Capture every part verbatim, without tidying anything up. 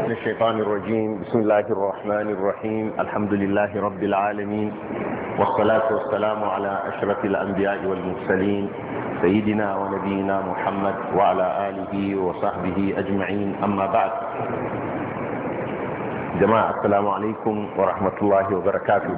من الشيطان الرجيم. بسم الله الرحمن الرحيم. الحمد لله رب العالمين، والصلاة والسلام على أشرف الأنبياء والمرسلين سيدنا ونبينا محمد وعلى آله وصحبه أجمعين. أما بعد، جماعة السلام عليكم ورحمة الله وبركاته.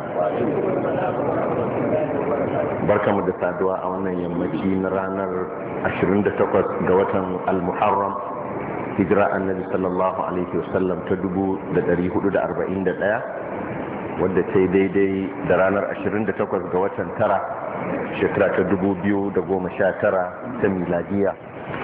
بركة مدسة دعاء وانا يمجين رانر عشرين دتوقت قوة المحرم هجراء النبي صلى الله عليه وسلم تدبو دري حدود أربعين دقيقة، wadda ta yi daidai da ranar ashirin da takwas ga watan tara shekara ta dubu biyu da goma sha tara ta miladiya.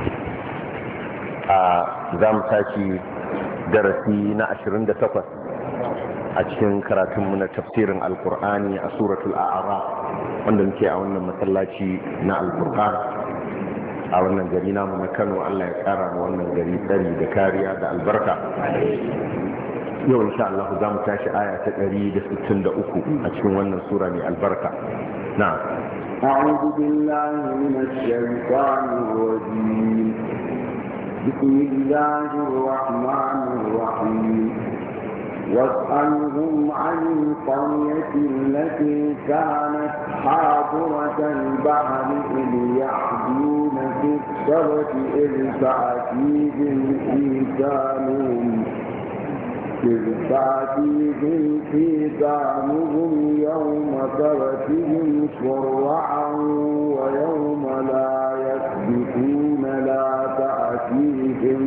A za mu tashi darasi na ashirin da takwas a cikin karatunmu na tafsirin alkur'ani a suratul a'raf wanda muke a wannan masallaci na alkur'an a wannan gari namu na Kano. Allah ya kara mu wannan gari tsari da kariya da albarka. yau insha Allah za mu tashi aya ta ɗari da sittin da uku a cikin wannan sura mai albarka. na'am. a'udhu billahi minash shaitanir rajim. bismillahir rahmanir rahim. واسألهم عن القرية التي كانت حاضرة البحر إذ يعدون في السبت إذ تأتيهم حيتانهم إذ تأتيهم حيتانهم يوم سبتهم شرعا ويوم لا يسبتون لا تأتيهم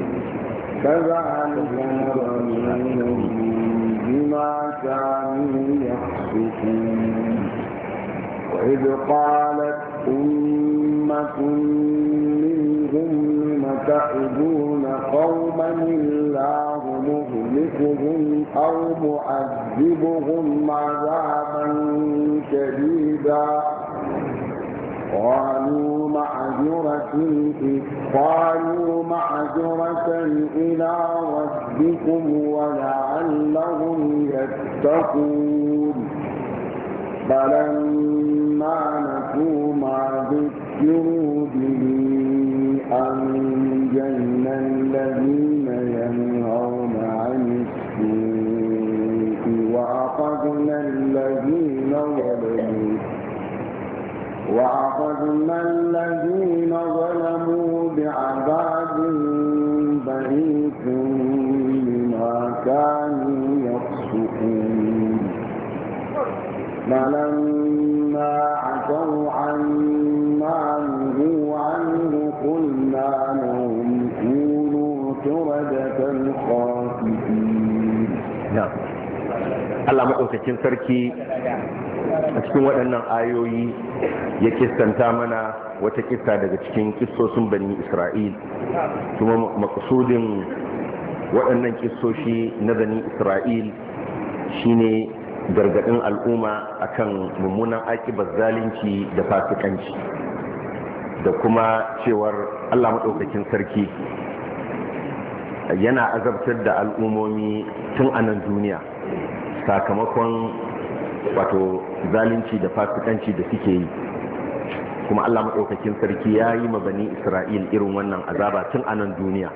كذلك نبلوهم بما كانوا يفسقون. وإذ قالت أمة منهم لم تعظون قوما الله مهلكهم أو معذبهم عذابا شديدا قالوا معذرة قالوا معذرة إلى ربكم ولعلهم يتقون. فلما نسوا ما ذكروا به أنجينا الذين ينهون عن السوء وأخذنا الذين ظلموا وأخذنا الذين ظلموا بعذاب بئيس بما كانوا يفسقون. فلما عتوا عما نهوا عنه قلنا لهم كونوا قردة خاسئين. نعم. Allah maɗaukakin sarki a cikin waɗannan ayoyi ya kistanta mana wata kista daga cikin kistosin bani Isra'il, kuma maksudin waɗannan kistoshi na bani Isra'il shine gargaɗin al'umma akan mummunan akibar zalunci da fasikanci, da kuma cewar Allah maɗaukakin sarki yana azabtar da al'ummomi tun a nan duniya sakamakon wato zalunci da fasikanci da suke yi. Kuma Allah maɗaukakin sarki ya yi ma bani Isra'il irin wannan azaba tun a nan duniya,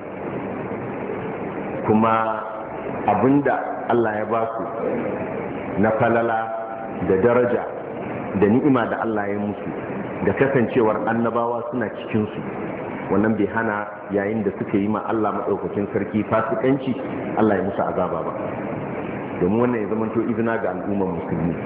kuma abinda Allah ya ba su na falala da daraja da ni'ima da Allah ya musu da kasancewar annabawa suna cikinsu, wannan bai hana yayin da suka yi ma Allah maɗaukakin sarki fasikanci Allah ya musu azaba ba, domin wannan ya zamanto izina ga al'ummar musulmi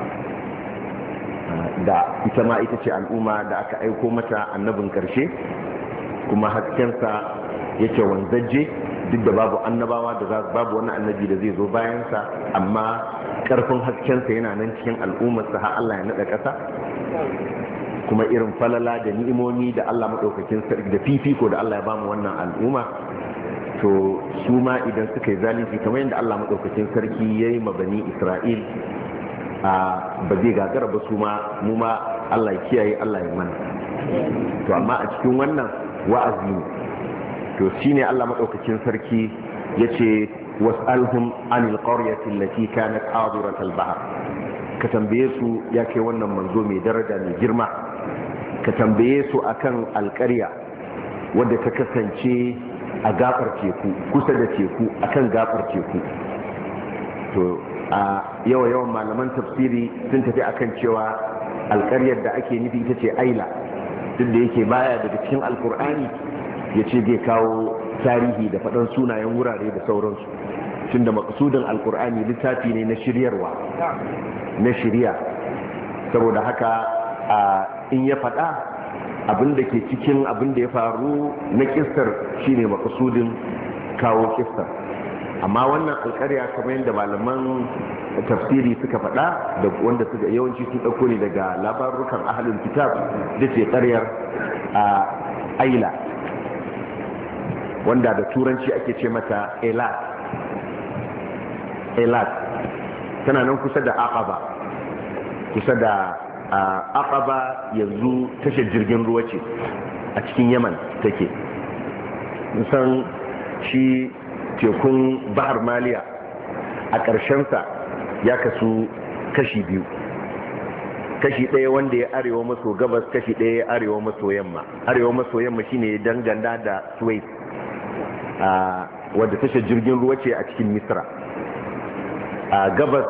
da ita ma ita ce al'umma da aka aiko mata annabin karshe, kuma haskensa yake wanzaje duk da babu annabawa da babu wani annabi da zai zo bayansa, amma karfin haskensa yana nan cikin al'ummarsa har Allah ya naɗa ƙasa. Kuma irin falala da ni'imomi da Allah maɗaukakin sarki da fifiko da Allah ya bamu wannan al'umma, to su ma idan suka yi zalunci kamar yadda Allah maɗaukakin sarki ya yi ma bani Isra'il, a ba zai gagara ba su ma mu ma Allah ya kiyaye, Allah ya mana. To amma a cikin wannan wa'azi ne, to shine Allah maɗaukakin sarki ya ce was'alhum anil qaryati allati kanat hadirat al-bahr, ka tambaye su ya kai wannan manzo mai daraja mai girma, ka tambaye su akan alƙarya wadda ta kasance a gabar teku kusa da teku akan gabar teku. To a yawa yawan malaman tafsiri sun tafi akan cewa alƙaryar da ake nufi ita ce Aila, duk da yake baya daga cikin alkur'ani ya ce zai kawo tarihi da faɗan sunayen wurare da sauransu, tun da maƙasudin alkur'ani littafi ne na shiryarwa na shirya, saboda haka in ya faɗa abin da ke cikin abin da ya faru na kistar shine maƙasudin kawo kistar. Amma wannan alƙarya kamar yadda malaman tafsiri suka faɗa da wanda suka yawanci sun ɗauko ne daga labarukan ahalin kitab da ce ƙaryar a Aila, wanda da turanci ake ce mata Elat. Elat tana nan kusa da Aqaba, kusa da Aqaba yanzu tashar jirgin ruwa ce a cikin Yaman take. Musan shi tekun Bahar Maliya a ƙarshensa ya kasu kashi biyu, kashi ɗaya wanda ya arewa maso gabas, kashi ɗaya ya arewa maso yamma. Arewa maso yamma shine dangana da Suez, wadda tashar jirgin ruwa ce a cikin Misra. A gabas,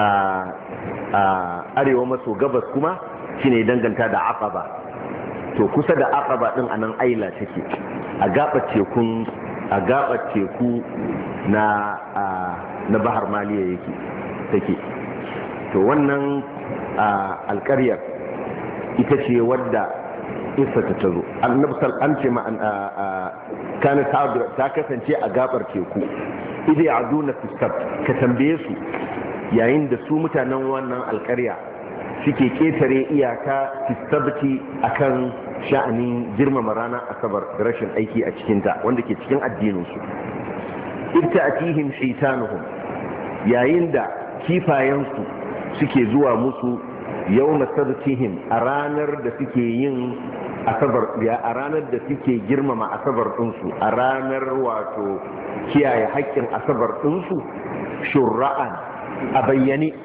a arewa maso gabas kuma shine danganta da Aqaba. To kusa da Aqaba din anan Aila take, a gabar tekun a gabar teku na na Bahar Maliya yake take. To wannan alƙaryar ita ce wadda isa ta tazo. Annabi sallallahu alaihi wasallam kana ta kasance a gabar teku. Idai aduna fi sabt, ka tambaye su yayin da su mutanen wannan alƙarya suke ketare iyaka fi sabti akan sha'anin girmama ranar asabar da rashin aiki a cikinta wanda ke cikin addininsu. Ibta atihim shaitanuhum, yayin da kifayensu suke zuwa musu yawma sabtihim a ranar da suke yin asabar, a ranar da suke girmama asabar ɗinsu, a ranar wato kiyaye haƙƙin asabar ɗinsu, shurra'an a bayyane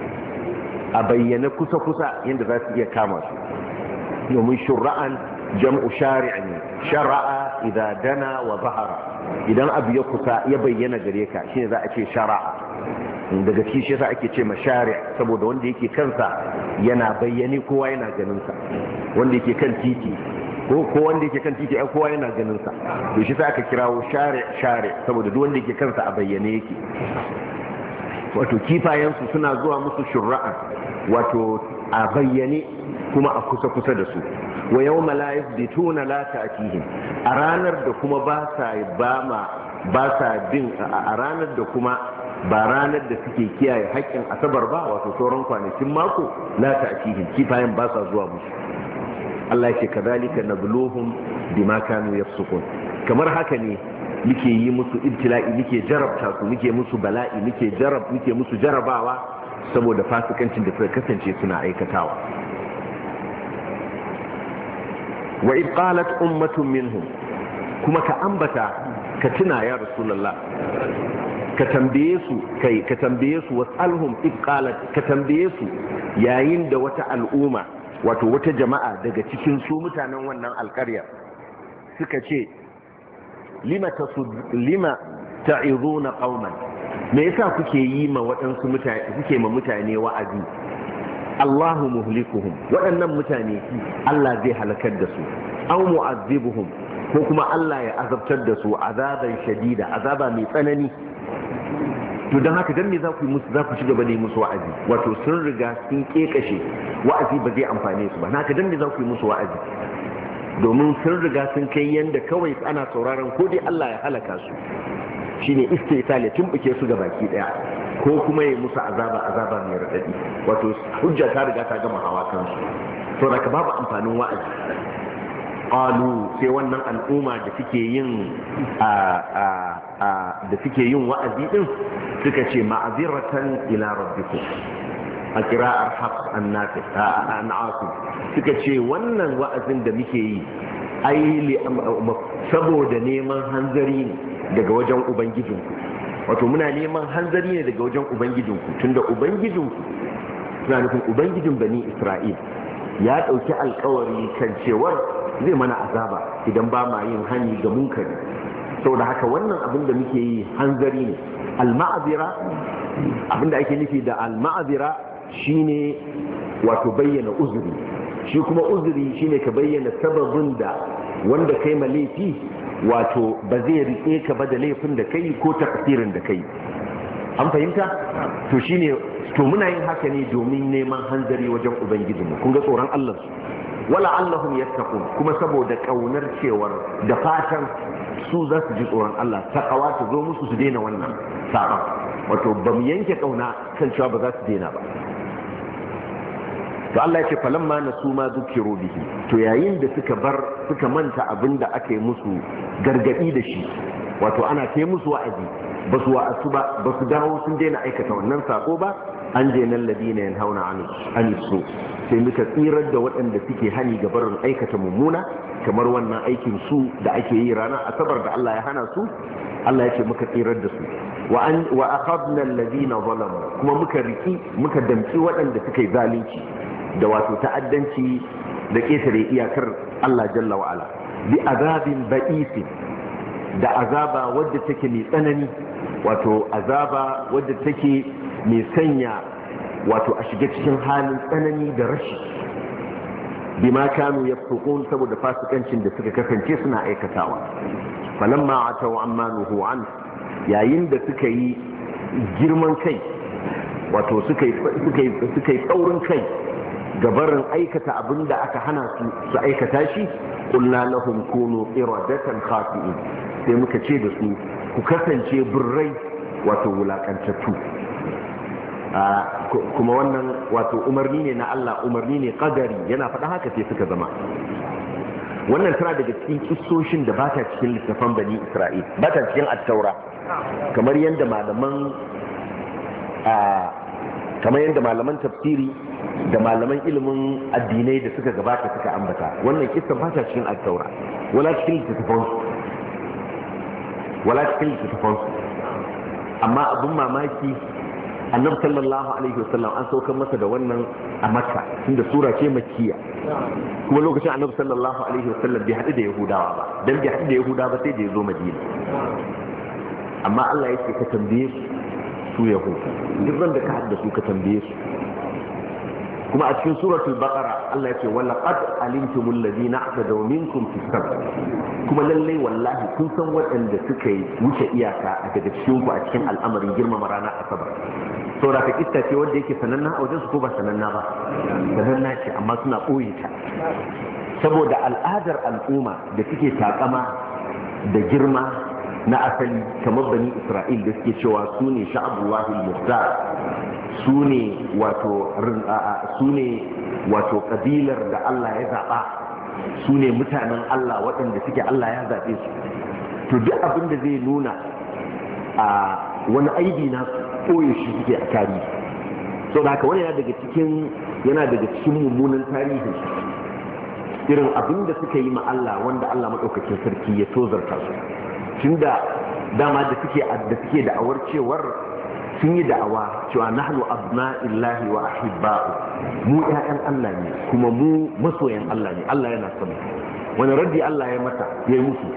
a bayyane kusa-kusa yadda za su iya kama su. domin shura'an jam'u shari'a ne, shara'a idan dana wa zahara, idan abu ya kusa ya bayyana gare ka shine za a ce shara'a. Daga cikin shi yasa ake ce ma shari'a, saboda wanda yake kansa yana bayyane kowa yana ganin sa, wanda yake kan titi ko ko wanda yake kan titi ai kowa yana ganin sa, to shi sai aka kirawo shari' shari' saboda duk wanda yake kansa a bayyane yake. Wato kifayensu suna zuwa musu shura'an, wato a bayyane kuma a kusa-kusa da su. Wa yau malayis da tuna lata a cikin a ranar da kuma ba sa ba sa bin a ranar da kuma ba ranar da suke kiyaye haƙƙin asabar ba, wato sauran kwanakin mako lata a cikin kifayen ba sa zuwa musu. Allah yake kadhalika nabluhum bima kanu yafsukun, kamar haka ne muke yi musu ibtila'i, muke jarabta su, muke musu bala'i, muke jarab muke musu jarabawa saboda fasikancin da suka kasance suna aikatawa. Wa id qalat ummatun minhum, kuma ka ambata ka tuna ya rasulullah, ka tambaye su kai ka tambaye su wasalhum id qalat, ka tambaye su yayin da wata al'umma wato wata jama'a daga cikin su mutanen wannan alƙarya suka ce lima tasud lima ta'izuna qauman, me yasa kuke yi ma waɗansu mutane kuke ma mutane wa'azi? Allahu muhlikuhum, waɗannan mutane Allah zai halakar da su, aw mu'azzibuhum, ko kuma Allah ya azabtar da su azaban shadida, azaba mai tsanani. To don haka dan me za ku yi musu, za ku ci gaba da yi musu wa'azi? Wato sun riga sun kekashe, wa'azi ba zai amfane su ba. Haka dan me za ku yi musu wa'azi? Domin sun riga sun kai yanda kawai ana sauraron ko dai Allah ya halaka su, shine istital ya tumbuke su ga baki daya, ko kuma ya musu azaba azaba mai radadi. Wato hujja ta riga ta gama hawa kansu, to da babu amfanin wa'azi. Qalu, sai wannan al'umma da suke yin a a a da suke yin wa'azi din suka ce ma'aziratan ila rabbikum, a qira'ar Hafs an-Nafi an-Asim suka ce wannan wa'azin da muke yi ai saboda neman hanzari ne daga wajen ubangijinku. Wato muna neman hanzari ne daga wajen ubangijinku, tunda ubangijinku suna nufin ubangijin bani Isra'il ya ɗauki alkawari kan cewar zai mana azaba idan ba ma yin hani ga munkari. saboda haka wannan abin da muke yi hanzari ne. Al-ma'azira, abin da ake nufi da al-ma'azira shine wato bayyana uzuri, shi kuma uzuri shine ka bayyana sababin da wanda kai ma laifi wato ba zai rike ka ba da laifin da kai ko takfirin da kai. An fahimta? To shine to muna yin haka ne domin neman hanzari wajen ubangijinmu. Kun ga tsoron Allah su wala allahum yattaqun, kuma saboda kaunar cewar da fatan su za su ji tsoron Allah, takawa ta zo musu su daina wannan saban. Wato ba mu yanke kauna kan cewa ba za su daina ba. To Allah ya ce falamma nasu ma zukiru bihi, to yayin da suka bar suka manta abin da aka yi musu gargadi da shi, wato ana kai musu wa'azi ba su wa'azu ba, ba su dawo sun daina aikata wannan sako ba, an je nan ladina yanhauna an su, sai muka tsirar da waɗanda suke hani ga barin aikata mummuna kamar wannan aikin su da ake yi ranar asabar da Allah ya hana su. Allah ya ce muka tsirar da su wa an wa akhadna alladhina zalamu, kuma muka riki muka damci waɗanda suka yi zalunci da wato ta'addanci da ƙetare iyakar Allah jalla wa ala bi azabin ba'isi, da azaba wadda take mai tsanani, wato azaba wadda take mai sanya wato a shiga cikin halin tsanani da rashi, bima kanu yafqun, saboda fasikancin da suka kasance suna aikatawa. Falamma atau amma nuhu an, yayin da suka yi girman kai, wato suka yi suka yi suka yi tsaurin kai gabarin aikata abin da aka hana su su aikata shi, qulna lahum kunu iradatan khasi'in, sai muka ce da su ku kasance birrai wato wulakantattu. Kuma wannan wato umarni ne na Allah, umarni ne qadari, yana faɗa haka sai suka zama. Wannan tana daga cikin kissoshin da ba ta cikin littafan bani Isra'il, ba ta cikin at-taura, kamar yadda malaman kamar yadda malaman tafsiri da malaman ilimin addinai da suka gabata suka ambata. Wannan kissa ba ta cikin at-taura wala cikin littafan wala cikin littafan amma abin mamaki annabi sallallahu alaihi wasallam an saukar masa da wannan a Makka, tunda sura ce makkiya, kuma lokacin annabi sallallahu alaihi wasallam bai haɗu da yahudawa ba, dan bai haɗu da yahudawa ba sai da ya zo madina. Amma Allah yake ka tambaye su su yahudu, duk wanda ka haɗu da su ka tambaye su. kuma a cikin suratul baqara Allah yake wala qad alimtumul ladina a'tadaw minkum fi sabr, kuma lalle wallahi kun san waɗanda suka yi wuce iyaka a daga cikin ku a cikin al'amarin girmama ranar asabar. saboda ka kissa ce wanda yake sananna a wajen su ko ba sananna ba, sananna ce amma suna ɓoye ta saboda al'adar al'umma da suke takama da girma na asali kamar bani Isra'il da suke cewa su ne sha'abullahi al-muhtar, su ne wato su ne wato kabilar da Allah ya zaba, su ne mutanen Allah waɗanda suke Allah ya zabe su. To duk abin da zai nuna a wani aibi na koyo shi suke a tarihi. So da haka wani yana daga cikin yana daga cikin mummunan tarihi irin abin da suka yi ma Allah wanda Allah madaukakin sarki ya tozarta su. Tunda dama da suke da suke da'awar cewar sun yi da'awa cewa nahnu abna'illahi wa ahibba'u, mu ƴaƴan Allah ne kuma mu masoyan Allah ne, Allah yana son mu. Wani raddi Allah ya mata yayi musu,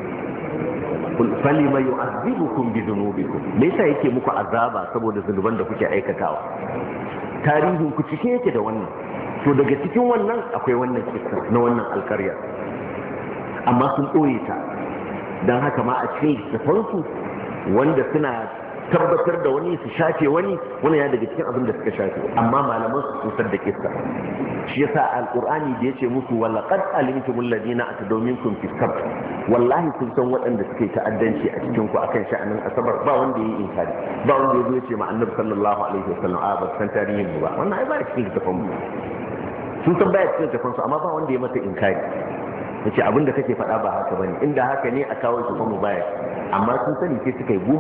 kul falima yu'adhibukum bi dhunubikum, me yasa yake muku azaba saboda zunuban da kuke aikatawa? Tarihin ku cike yake da wannan. To daga cikin wannan akwai wannan kissa na wannan alƙarya, amma sun ɓoye ta. Don haka ma a cikin littafansu wanda suna tabbatar da wani su shafe wani, wani ya daga cikin abin da suka shafe, amma malaman su sun da kissa. Shi yasa alqur'ani da yace musu wala qad alimtumul ladina atadaw minkum fi sabt, wallahi kun san waɗanda suke ta'addanci a cikin ku akan sha'anin asabar, ba wanda yayi inkari, ba wanda yazo yace ma annabi sallallahu alaihi wasallam a ba san tarihin ba, wannan ai ba cikin littafan mu. Sun san baya cikin littafan su, amma ba wanda ya mata inkari yace abinda kake faɗa ba haka bane, inda haka ne a kawo shi kuma baya, amma sun sani sai suka yi gu.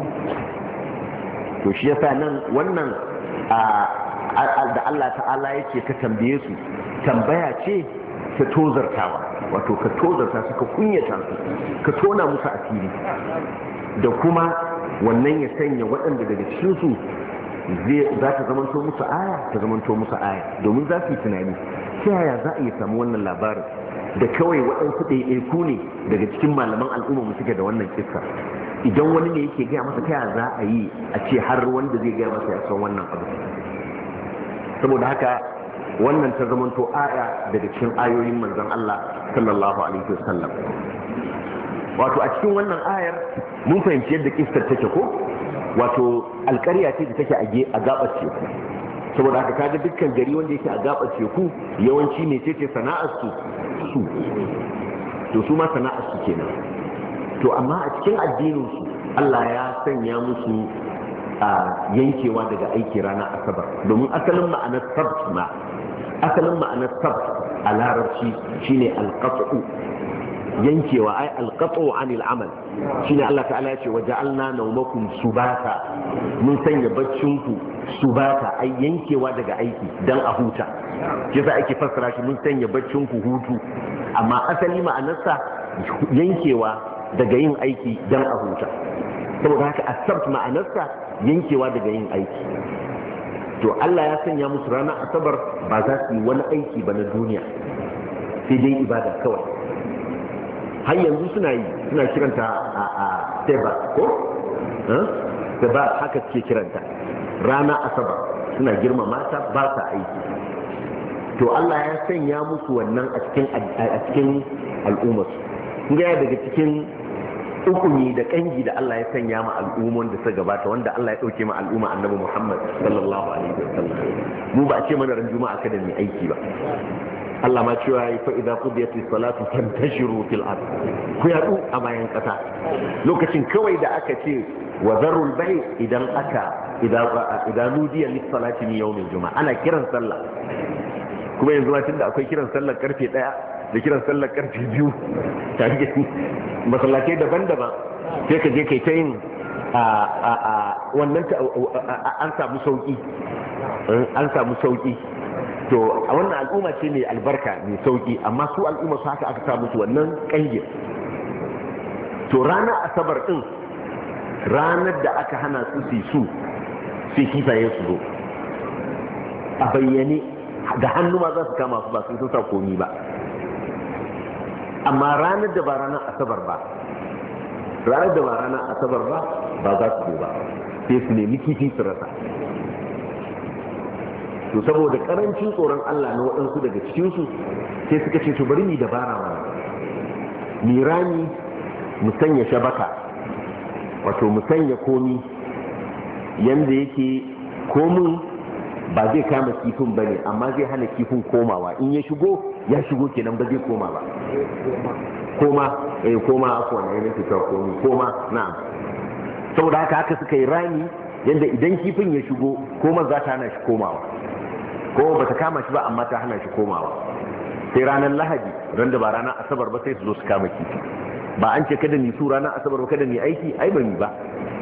To shi yasa nan wannan da Allah ta'ala yake ka tambaye su, tambaya ce ta tozartawa, wato ka tozarta su, ka kunyata su, ka tona musu asiri, da kuma wannan ya sanya waɗanda daga cikin su za ta zamanto musu aya ta zamanto musu aya, domin za su yi tunani ta yaya za a iya samu wannan labarin da kawai waɗansu ɗaiɗaiku ne daga cikin malaman al'umma mu suke da wannan kissa. Idan wani ne yake gaya masa ta za a yi a ce har wanda zai gaya masa ya san wannan abu. Saboda haka wannan ta zamanto aya daga cikin ayoyin manzon Allah sallallahu alaihi wasallam. Wato a cikin wannan ayar mun fahimci yadda kissar take ko, wato alƙarya ce da take a gabar teku. Saboda haka kaga dukkan gari wanda yake a gabar teku yawanci ne ce ce sana'ar su su to su ma sana'ar su kenan. To amma a cikin addinin su Allah ya sanya musu a yankewa daga aiki ranar asabar, domin asalin ma'anar sabt ma asalin ma'anar sabt a larabci shine alqat'u, yankewa ai alqat'u anil amal shine Allah ta'ala ya ce waja'alna nawmakum subata, mun sanya baccin ku subata ai yankewa daga aiki dan a huta. Kisa ake fassara shi mun sanya baccin ku hutu, amma asali ma'anarsa yankewa daga yin aiki dan a huta. Saboda haka asabt ma'anarsa yankewa daga yin aiki. To Allah ya sanya musu ranar asabar ba za su yi wani aiki ba na duniya, sai dai ibada kawai. Har yanzu suna yi, suna kiranta a seba ko? Seba haka suke kiranta. Rana asabar suna girmama ta, ba sa aiki. To Allah ya sanya musu wannan a cikin a cikin al'ummarsu. Kun ga daga cikin ukuni da kangi da Allah ya sanya ma al'umman da suka gabata, wanda Allah ya dauke ma al'umma Annabi Muhammad sallallahu alaihi wasallam. Mu ba a ce mana ran juma'a kada mu aiki ba. Allah ma cewa fa idza qudiyatis salatu fantashiru fil ard, ku yadu a bayan kasa. Lokacin kawai da aka ce wa zarul bai idan aka idan nudiya lis salati min yawmil juma'a, ana kiran sallah. Kuma yanzu ma tunda akwai kiran sallar karfe daya da kiran sallar karfe biyu tare da masallatai daban-daban, sai ka je kai ta yin wannan an samu sauki an samu sauki to a wannan al'umma ce mai albarka mai sauki, amma su al'umma su haka aka samu su wannan kange. To ranar asabar din ranar da aka hana su su su sai kifaye su zo a bayyane da hannu ma za su kama su ba sun sa komi ba. Amma ranar da ba ranar asabar ba ranar da ba ranar asabar ba ba za su zo ba, sai su nemi kifi su rasa. To saboda karancin tsoron Allah na waɗansu daga cikinsu sai suka ce to bari ni dabara mana, mi rami mu sanya shabaka, wato mu sanya komi yanda yake komin ba zai kama kifin ba ne, amma zai hana kifin komawa. In ya shigo ya shigo kenan ba zai koma ba. Koma eh koma akwai wani yanayi ta komi koma na'am. Saboda haka haka suka yi rami yanda idan kifin ya shigo koma za ta hana shi komawa, ko ba ta kama shi ba amma ta hana shi komawa. Sai ranar Lahadi ran da ba ranar Asabar ba sai su zo su kama kifi. Ba an ce kada ni su ranar Asabar ba kada ni aiki, ai ban yi ba.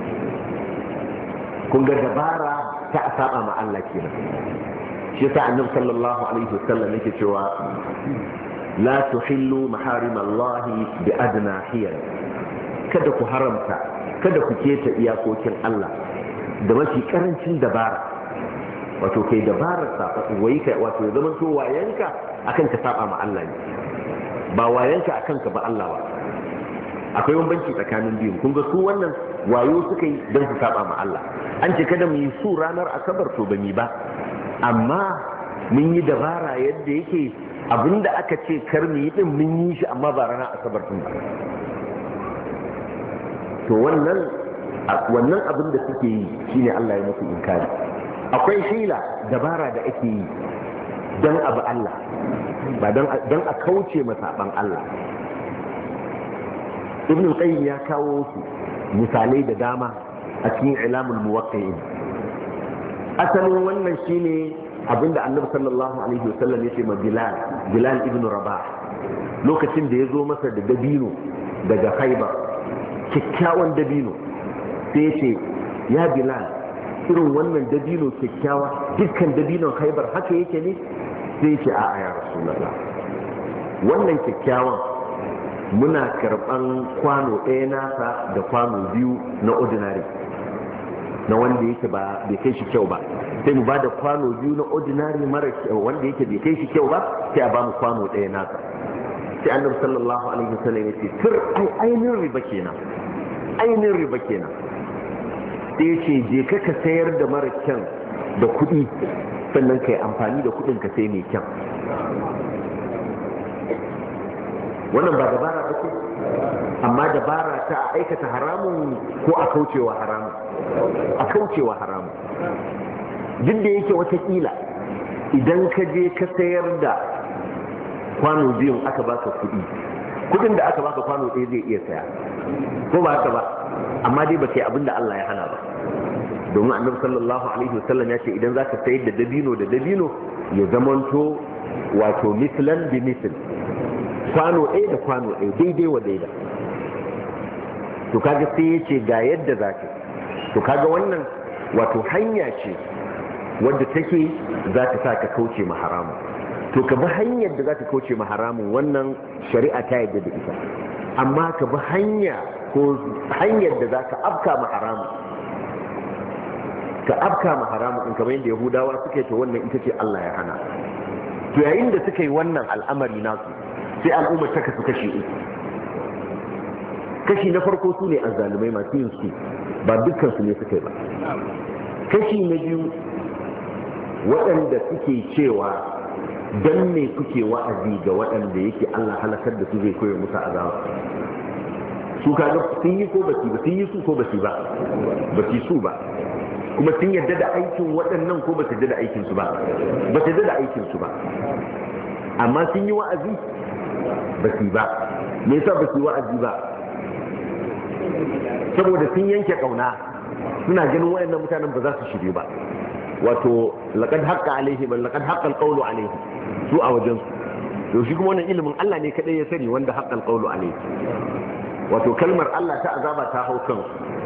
Kun ga dabara ta saba ma Allah kenan. Shi yasa Annabi sallallahu alaihi wasallam yake cewa la tuhillu maharim Allah bi adna hiyal, kada ku haramta kada ku keta iyakokin Allah da mafi karancin dabara. Wato kai dabarar sa wai kai wato ya zama to wayanka akan ka saba ma Allah ne, ba wayanka akan ka ba Allah ba. Akwai bambanci tsakanin biyun. Kun ga su wannan wayo suka yi don su saba ma Allah. An ce kada mu yi su ranar asabar to bani ba, amma mun yi dabara yadda yake abinda aka ce kar mu yi din mun yi shi, amma ba ranar asabar din ba. To wannan wannan abin da suke yi shine Allah ya musu inkari. Akwai hila dabara da ake yi don abu Allah, ba don a kauce masaban Allah. Ibn al-Qayyim ya kawo su misalai da dama a cikin Ilamul Muwaqqi'in. Asalin wannan shine abinda Annabi sallallahu alaihi wasallam ya ce ma Bilal, Bilal ibn Rabah, lokacin da ya zo masa da dabino daga Khaibar, kyakkyawan dabino, sai ya ce ya Bilal, irin wannan dabino kyakkyawa dukkan dabinon Khaibar haka yake ne? Sai ya ce a'a ya Rasulullah, wannan kyakkyawan muna karban kwano ɗaya nasa da kwano biyu na ordinary, na wanda yake ba bai kai shi kyau ba, sai mu ba da kwano biyu na ordinary mara kyau wanda yake bai kai shi kyau ba, sai a ba mu kwano ɗaya nasa. sai annabi sallallahu alaihi wasallam ya ce tur ai ainin riba kenan ainin riba kenan sai ya ce je ka ka sayar da mara kyan da kuɗi sannan ka yi amfani da kuɗin ka sai mai kyan. Wannan ba dabara ba ce, amma dabara ta aikata haramun ko a kaucewa haramun, a kaucewa haramun. Duk da yake watakila idan ka je ka sayar da kwano biyun aka baka kuɗi, kuɗin da aka baka kwano ɗaya zai iya saya ko ba haka ba, amma dai ba kai abin da Allah ya hana ba. Domin annabi sallallahu alaihi wasallam ya ce idan zaka sayar da dabino da dabino ya zamanto wato mislan bi misl, kwano ɗaya da kwano ɗaya daidai wa daida. To kaga sai ya ce ga yadda zaka, to kaga wannan wato hanya ce wadda take za ta sa ka kauce ma haramun. To ka bi hanyar da za ta kauce ma haramun, wannan shari'a ta yadda da ita, amma ka bi hanya ko hanyar da za ka afka ma haramun, ka afka ma haramun in kamar yadda yahudawa suke, to wannan ita ce Allah ya hana. To yayin da suka yi wannan al'amari nasu, sai al'ummar ta kasu kashi uku. Kashi na farko su ne azzalumai masu yin su, ba dukkan su ne suka yi ba. Kashi na biyu waɗanda suke cewa dan me kuke wa'azi ga waɗanda yake Allah halakar da su zai koya musu azaba. Su kaga sun yi ko ba su ba, sun yi su ko ba su ba, ba su su ba. Kuma sun yarda da aikin waɗannan ko ba su yarda da aikin su ba, ba su yarda da aikin su ba. Amma sun yi wa'azi ba su ba. Me yasa ba su yi wa'azi ba? Saboda sun yanke kauna, suna ganin waɗannan mutanen ba za su shirye ba. Wato laqad haqqa alaihi bal laqad haqqa alqawlu alaihi, su a wajen su. To shi kuma wannan ilimin Allah ne kadai ya sani wanda haqqa alqawlu alaihi. Wato kalmar Allah ta azaba ta hau kan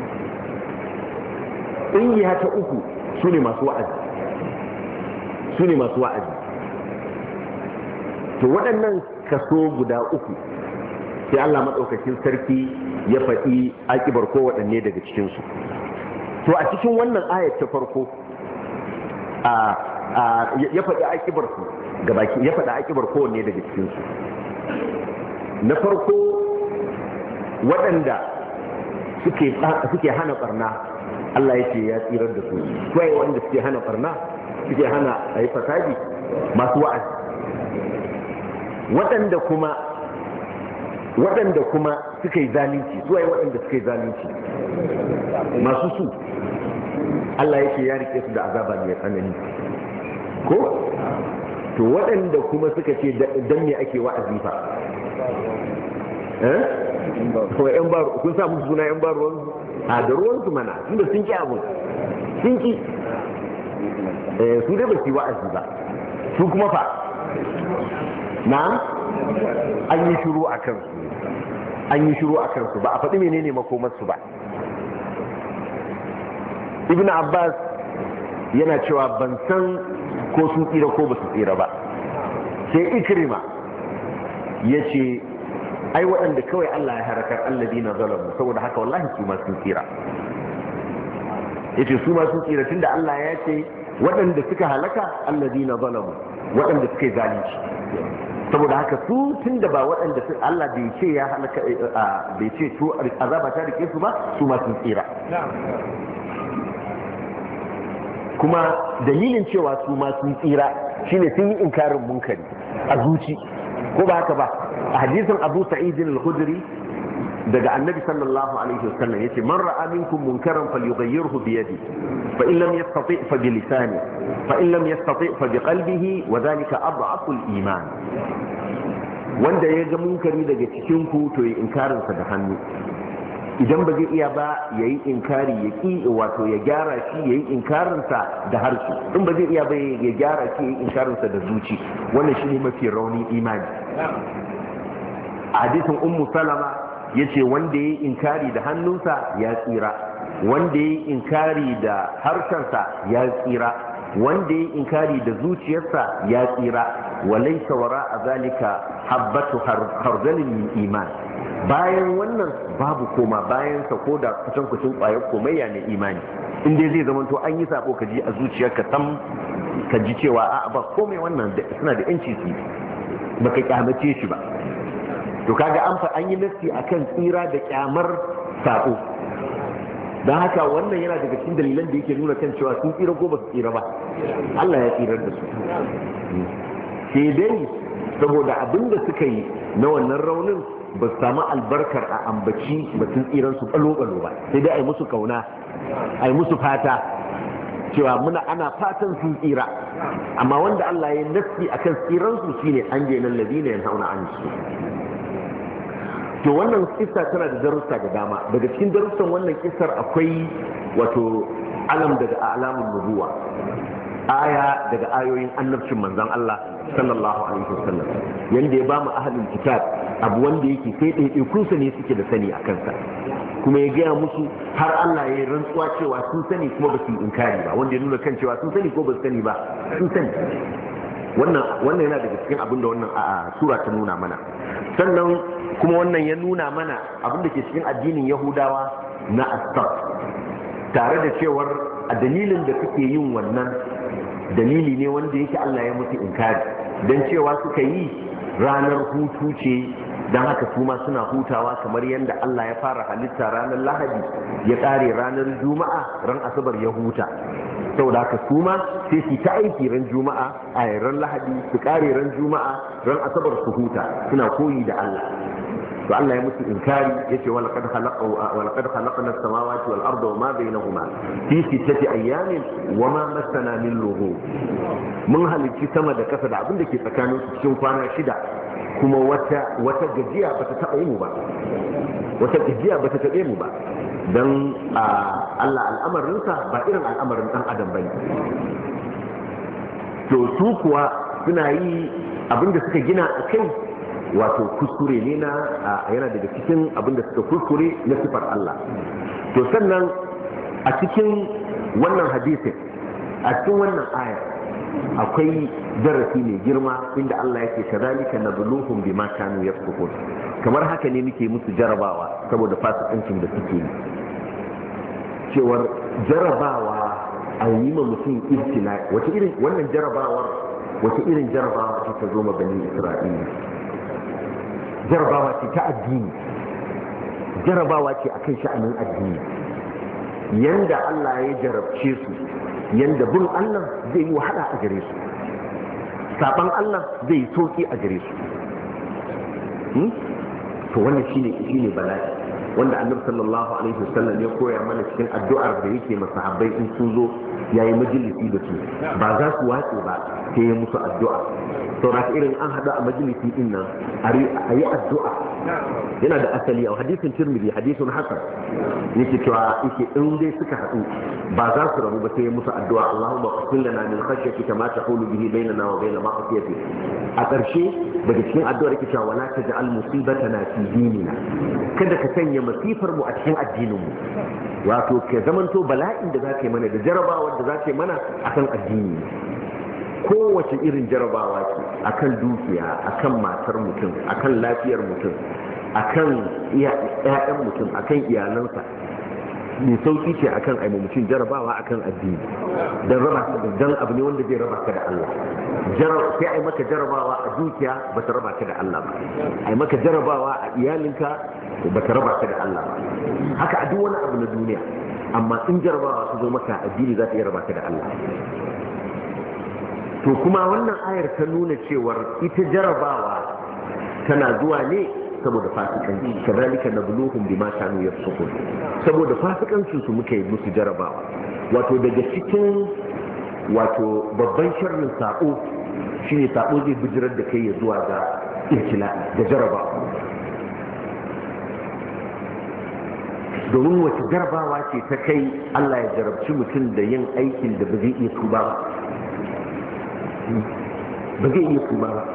ƙungiya ta uku, su ne masu wa'azi, su ne masu wa'azi. To waɗannan kaso guda uku sai Allah maɗaukakin sarki ya faɗi akibar ko waɗanne daga cikinsu. To a cikin wannan ayat ta farko ya faɗi akibar su gabaki, ya faɗi akibar kowanne daga cikinsu. Na farko waɗanda suke hana ɓarna, Allah ya ce ya tsirar da su. Kawai wanda suke hana ɓarna, suke hana a yi fasadi, masu wa'azi. Waɗanda kuma waɗanda kuma suka yi zalunci, su waye waɗanda suka yi zalunci, masu su, Allah yake ya rike su da azaba mai tsanani ko. To waɗanda kuma suka ce dan me ake wa'azi fa, eh ko yan baro, kun sa musu suna yan baro, a da ruwan su mana, inda sun ki abu sun ki, eh su dai ba su yi wa'azi ba, su kuma fa na an yi shiru a kansu, an yi shiru a kansu, ba a faɗi menene makomarsu ba. Ibn Abbas yana cewa ban san ko sun tsira ko ba su tsira ba. Sai Ikrima ya ce ai waɗanda kawai Allah ya harakar alladina zalamu, saboda haka wallahi su ma sun tsira. Ya ce su ma sun tsira tunda Allah ya ce waɗanda suka halaka alladina zalamu, waɗanda suka yi zalunci. Saboda haka su tun da ba waɗanda Allah bai ce ya halaka, bai ce to azaba ta rike su ba, su ma sun tsira. Kuma dalilin cewa su ma sun tsira shine sun yi inkarin munkari a zuci, ko ba haka ba? A hadisin Abu Sa'id al-Khudri daga Annabi sallallahu alaihi wasallam yace man ra'a minkum munkaran falyughayyirhu bi yadihi fa in lam yastati' fa bi lisanihi fa in lam yastati' fa bi qalbihi wa dhalika adhafu al-iman. Wanda ya ga munkari daga cikin ku to yi inkarin sa da hannu, idan ba zai iya ba yayi inkari ya ki, wato ya gyara shi yayi inkarin sa da harshe, in ba zai iya ba ya gyara shi yayi inkarin sa da zuci. Wannan shine mafi rauni imani. A hadisin Ummu Salama yace wanda yayi inkari da hannunsa ya tsira, wanda yayi inkari da harshensa ya tsira, wanda yayi inkari da zuciyarsa ya tsira. Walaysa wara'a zalika habbatu khardalin min iman. Bayan wannan babu koma bayan sa ko da kusan kusan kwayar komayya ne imani. In dai zai zama to an yi sabo ka ji a zuciyarka sam ka ji cewa a'a ba komai, wannan suna da yanci su baka kyamace shi ba. to kaga an fa an yi nasi akan tsira da kyamar sako. don haka wannan yana daga cikin dalilan da yake nuna kan cewa sun tsira ko ba su tsira ba, Allah ya tsirar da su. sai dai saboda abin da suka yi na wannan raunin ba su samu albarkar a ambaci batun tsiran su balo-balo ba, sai dai a yi musu kauna, a yi musu fata cewa muna ana fatan sun tsira. amma wanda Allah ya nasi akan tsiran su shine an je nan ladina yanhauna an su. to wannan kissa tana da darussa da dama. daga cikin darussan wannan kissar akwai wato alam daga alamun nubuwa, aya daga ayoyin annabcin manzon Allah sallallahu alaihi wasallam, yanda ya ba mu ahlul kitab abu wanda yake sai ɗaiɗaikunsa ne suke da sani a kansa, kuma ya gaya musu har Allah ya yi rantsuwa cewa sun sani kuma ba su yi inkari ba, wanda ya nuna kan cewa sun sani ko ba su sani ba, sun sani. wannan wannan yana daga cikin abin da wannan a sura ta nuna mana. sannan kuma wannan ya nuna mana abin da ke cikin addinin Yahudawa na asbab, tare da cewar a dalilin da suke yin wannan dalili ne wanda yake Allah ya musu inkari, don cewa suka yi ranar hutu ce, don haka su ma suna hutawa kamar yadda Allah ya fara halitta ranar Lahadi ya ƙare ranar Juma'a, ran Asabar ya huta. saboda haka su ma sai su ta aiki ran Juma'a a ran Lahadi su ƙare ran Juma'a, ran Asabar su huta, suna koyi da Allah. to Allah ya musu inkari yace wala qad khalaqu wala qad khalaqna as-samawati wal arda wama bainahuma fi sittati ayamin wama massana min lughub. mun halicci sama da kasa da abin da ke tsakanin su cikin kwana shida, kuma wata wata gajiya bata taba mu ba wata gajiya bata tabe mu ba dan Allah al'amarinsa ba irin al'amarin dan adam bane. to su kuwa suna yi abin da suka gina a kai wato kuskure ne na yana daga cikin abinda suka kuskure na sifar Allah. to sannan a cikin wannan hadisin, a cikin wannan ayar akwai darasi mai girma inda Allah yake kadhalika nabluhum bima kanu yafsukun, kamar haka ne muke musu jarabawa saboda fasikancin da suke yi. cewar jarabawa a yi ma mutum ibtila, wace irin wannan jarabawar wace irin jarabawa ce ta zo ma bani Isra'ila? jarabawa ce ta addini, jarabawa ce akan sha'anin addini. yanda Allah ya jarabce su, yanda bin Allah zai yi wahala a gare su, saban Allah zai yi sauki a gare su. to wannan shine shine bala'i wanda Annabi sallallahu alaihi wasallam ya koya mana cikin addu'ar da yake masahabbai in sun zo yayi majalisi da su, ba za su wace ba sai ya musu addu'a. sauraka irin an hada a majalisi din nan a yi addu'a yana da asali a hadisin Tirmidhi, hadisin hasan, yake cewa yake in dai suka haɗu ba za su rabu ba sai musu addu'a Allahumma qul lana min khashyatika ma tahulu bihi bainana wa bain ma'asiyatik. a ƙarshe daga cikin addu'ar yake cewa wala taj'al musibatana fi dinina, kada ka sanya masifar mu a cikin addinin mu, wato ka zamanto bala'in da zaka yi mana da jarabawar da zaka yi mana akan addini. kowace irin jarabawa ce, akan dukiya, akan matar mutum, akan lafiyar mutum, akan ƴaƴan mutum, akan iyalansa, mai sauki ce akan aimu mutum jarabawa akan addini, dan raba dan abu ne wanda zai raba ka da Allah. sai ai maka jarabawa a dukiya ba ta raba ka da Allah ba, ai maka jarabawa a iyalinka ba ta raba ka da Allah ba, haka a duk wani abu na duniya. amma in jarabawa su zo maka addini za ta iya raba ka da Allah. to kuma wannan ayar ta nuna cewar ita jarabawa tana zuwa ne saboda fasikanci, kadhalika nabluhum bima kanu yafsukun, saboda fasikancin su muka yi musu jarabawa. wato daga cikin wato babban sharrin sako shine sako zai bijirar da kai ya zuwa ga ibtila da jarabawa. domin wace jarabawa ce ta kai Allah ya jarabci mutum da yin aikin da ba zai iya tuba ba ba zai iya tuba ba.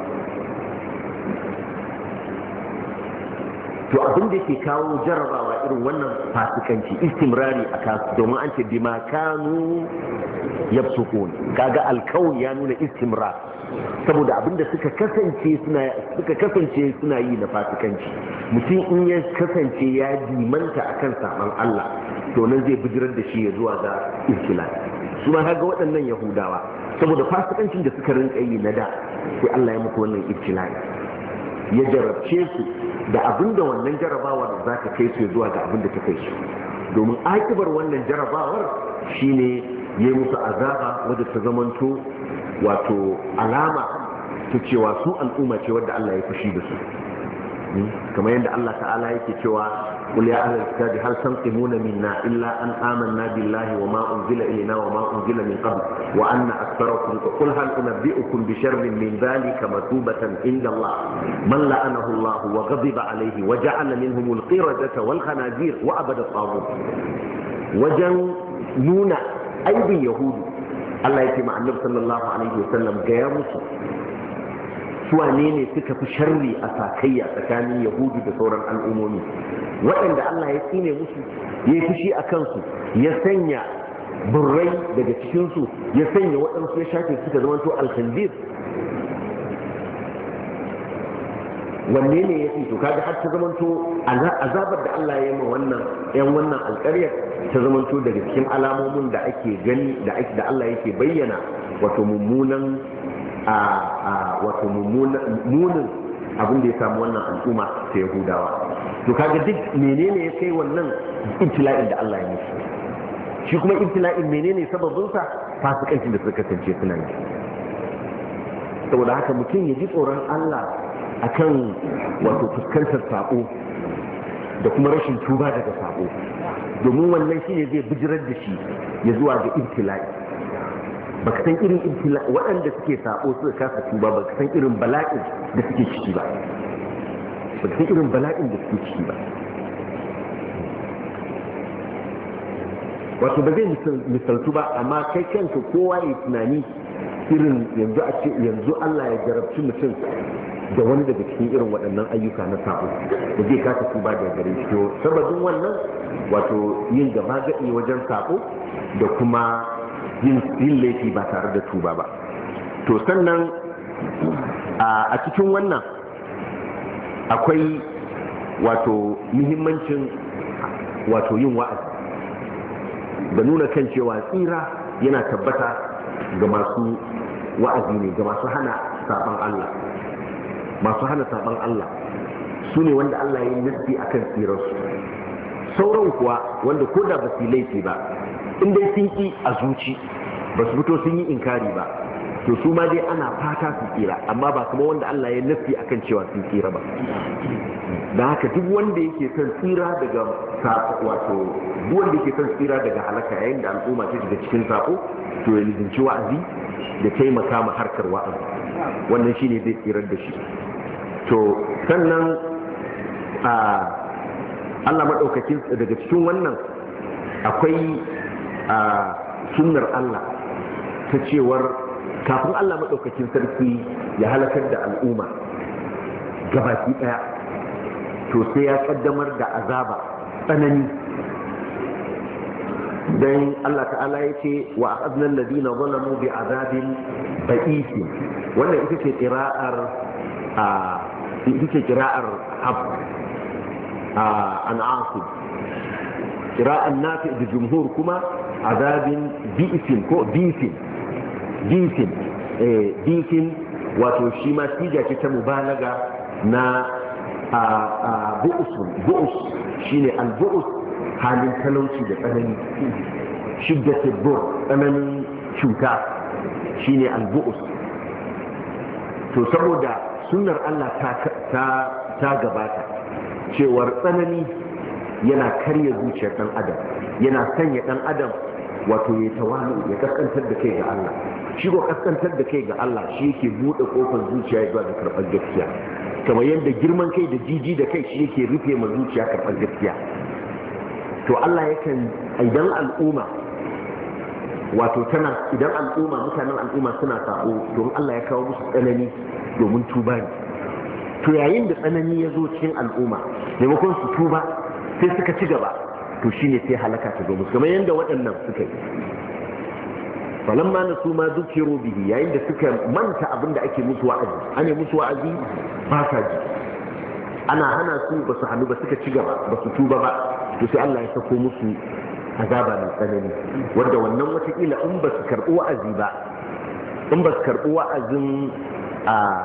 to abin da ke kawo jarabawa irin wannan fasikanci istimrari a kasu, domin an ce bima kanu yafsukun, kaga alkawun ya nuna istimrar, saboda abin da suka kasance suna suka kasance suna yi na fasikanci. mutum in ya kasance ya dimanta akan saban Allah, to nan zai bijirar da shi ya zuwa ga ibtila. su ma kaga waɗannan Yahudawa saboda fasikancin da suka rinka yi na da, sai Allah ya muku wannan ibtila'i. ya jarabce su da abinda wannan jarabawar za ta kai su zuwa ga abinda ta kai su, domin akibar wannan jarabawar shine ya yi musu azaba wadda ta zamanto wato alama ta cewa su al'umma ce wadda Allah ya fushi da su, kamar yadda Allah ta'ala yake cewa qul ya ahlal kitabi hal tanqimuna minna illa an amanna billahi wa ma unzila ilayna wa ma unzila min qabl wa anna aktharakum qul hal unabbi'ukum bi sharrin min dhalika matubatan inda Allah man la'anahu Allah wa ghadiba alayhi wa ja'ala minhum al-qiradata wal khanazir wa abada at-taghut. wajen nuna aibin yahudu Allah yake ma annabi sallallahu alaihi wasallam ga ya musu wane ne suka fi sharri a sakayya tsakanin yahudu da sauran al'ummomi, waɗanda Allah ya tsine musu ya yi fushi a kansu ya sanya burrai daga cikinsu ya sanya waɗansu ya shafe suka zamanto alkhandir. wanne ne ya fi to kaga har ta zamanto azabar da Allah ya yi ma wannan yan wannan alƙaryar ta zamanto daga cikin alamomin da ake gani da da Allah yake bayyana wato mummunan a wato mummunan abin da ya samu wannan al'umma ta Yahudawa. To kaga duk menene ya kai wannan ibtila'in da Allah ya musu, shi kuma ibtila'in menene sababinsa? Fasikancin da suka kasance suna yi. Saboda haka mutum ya ji tsoron Allah akan wato fuskantar sako da kuma rashin tuba daga sako, domin wannan shine zai bijirar da shi ya zuwa ga ibtila'i. baka san irin ibtila waɗanda suke sako suka kasa tuba, baka san irin bala'in da suke ciki ba baka san irin bala'in da suke ciki ba wato ba zai misaltu ba, amma kai kanka kowa ya tunani irin yanzu a ce yanzu Allah ya jarabci mutum da wani daga cikin irin waɗannan ayyuka na sako da zai kasa tuba da gare shi. Sababin wannan wato yin gaba gaɗi wajen sako da kuma yin laifi ba tare da tuba ba. To sannan a cikin wannan akwai wato muhimmancin wato yin wa'azi da nuna kan cewa tsira yana tabbata ga masu wa'azi ne, ga masu hana saban Allah. Masu hana saban Allah su ne wanda Allah ya yi nufi akan tsirarsu. Sauran kuwa wanda ko da ba su laifi ba, in dai sun ki a zuci ba su fito sun yi inkari ba, to su ma dai ana fata su tsira, amma ba kuma wanda Allah ya nufi akan cewa sun tsira ba. Da haka duk wanda yake son tsira daga wato duk wanda yake son tsira daga halaka yayin da al'umma ta shiga cikin sako, to ya lizinci wa'azi da taimaka ma harkar wa'azi, wannan shine zai tsirar da shi. To sannan a Allah madaukakin daga cikin wannan akwai a sunnar Allah ta cewar kafin Allah madaukakin sarki ya halakar da al'umma gabaki daya, to sai ya kaddamar da azaba tsanani. Dan Allah ta'ala ya ce wa aqadna alladhina zalamu bi azabin ba'is, wannan ita ce qira'ar a ita ce qira'ar hab a an asib, qira'an nafi da jumhur kuma azabin bi'sin ko bi'sin bi'sin eh bi'sin wato shi ma siga ce ta mubalaga na a bu'us bu'us shine al-bu'us, halin talauci da tsanani, shiddatul bur, tsananin cuta shine al-bu'us. To saboda sunnar Allah ta ta ta gabata cewar tsanani yana karya zuciyar dan adam, yana sanya dan adam wato ya tawalu, ya kaskantar da kai ga Allah. Shi ko kaskantar da kai ga Allah shi yake bude kofar zuciya zuwa ga karɓar gaskiya, kamar yadda girman kai da jiji da kai shi yake rufe ma zuciya karɓar gaskiya. To Allah yakan idan al'umma wato tana idan al'umma mutanen al'umma suna sabo, don Allah ya kawo musu tsanani domin tuba ne. To yayin da tsanani ya zo cikin al'umma maimakon su tuba sai suka ci gaba, to shine sai halaka ta zo musu, kamar yadda waɗannan suka yi. falamma nasu ma dhukiru bihi, yayin da suka manta abinda ake musu wa'azi, ane musu wa'azi ba sa ji, ana hana su ba su hannu ba, suka ci gaba ba su tuba ba, to sai Allah ya sako musu azaba mai tsanani, wanda wannan watakila in ba su karɓi wa'azi ba, in ba su karɓi wa'azin a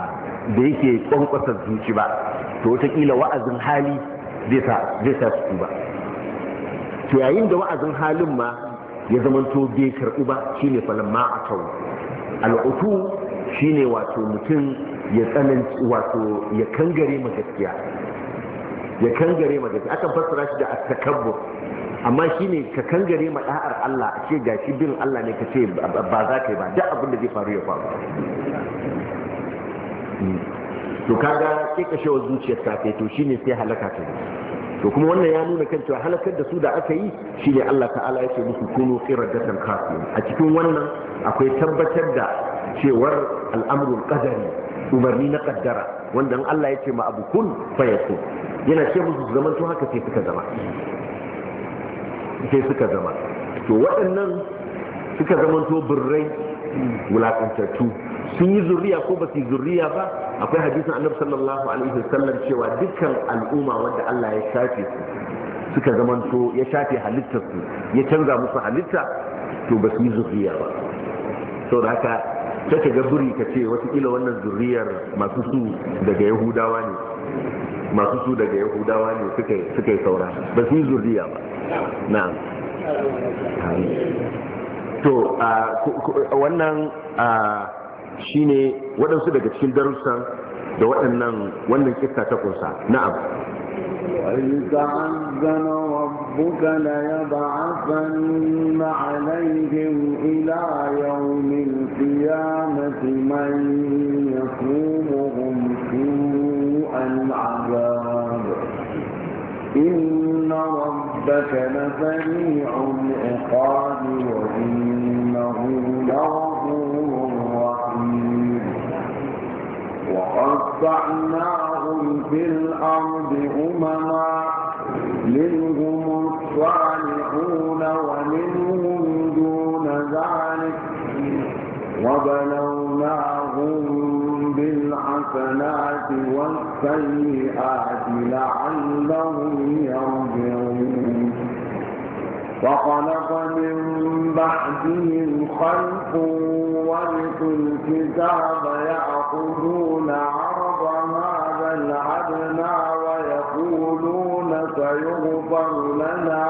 da yake kwankwasa zuci ba, to wataƙila wa'azin hali zai sa su ba. To yayin da wa'azin halin ma ya zamanto bai karɓi ba, shine falamma atau al'utu shine wato mutum ya tsananci wato ya kangare ma gaskiya ya kangare ma gaskiya akan fassara shi da at-takabbur, amma shine ka kangare ma da'ar Allah a ce gashi bin Allah ne ka ce ba za ka yi ba, duk abin da zai faru ya faru. To kaga sai ka shawo zuciyar ta kai, to shine sai halaka ta. To kuma wannan ya nuna kan cewa halakar da su da aka yi shine Allah ta'ala ya ce musu kunu qiradatan khasiyin. A cikin wannan akwai tabbatar da cewar al'amrul qadari, umarni na kaddara, wanda Allah ya ce ma abu kun fayakun, yana ce musu zaman to haka sai suka zama sai suka zama to waɗannan suka zama to birrai wulaƙantattu. Sun yi zurriya ko ba su yi zurriya ba, akwai hadisin annabi sallallahu alaihi wasallam cewa dukkan al'umma wanda Allah ya shafe su suka zama to ya shafe halittar su ya canza musu halitta, to ba su yi zurriya ba. Saboda haka ta ga buri ka ce watakila wannan zurriyar masu su daga yahudawa ne masu su daga yahudawa ne suka yi saura, ba su yi zurriya ba. Na'am. To wannan shine waɗansu daga cikin darussan da waɗannan wannan kissa ta kunsa. Na'am. وإذ تأذن ربك ليبعثن عليهم إلى يوم القيامة من يسومهم سوء العذاب إن ربك لسريع العقاب وإنه لغفور رحيم. وقطعناهم في الأرض أمما منهم الصالحون ومنهم دون ذلك وبلوناهم بالحسنات والسيئات لعلهم يرجعون. فخلق من بعدهم خلف ورثوا الكتاب يأخذون عرض هذا الأدنى ويقولون سيغفر لنا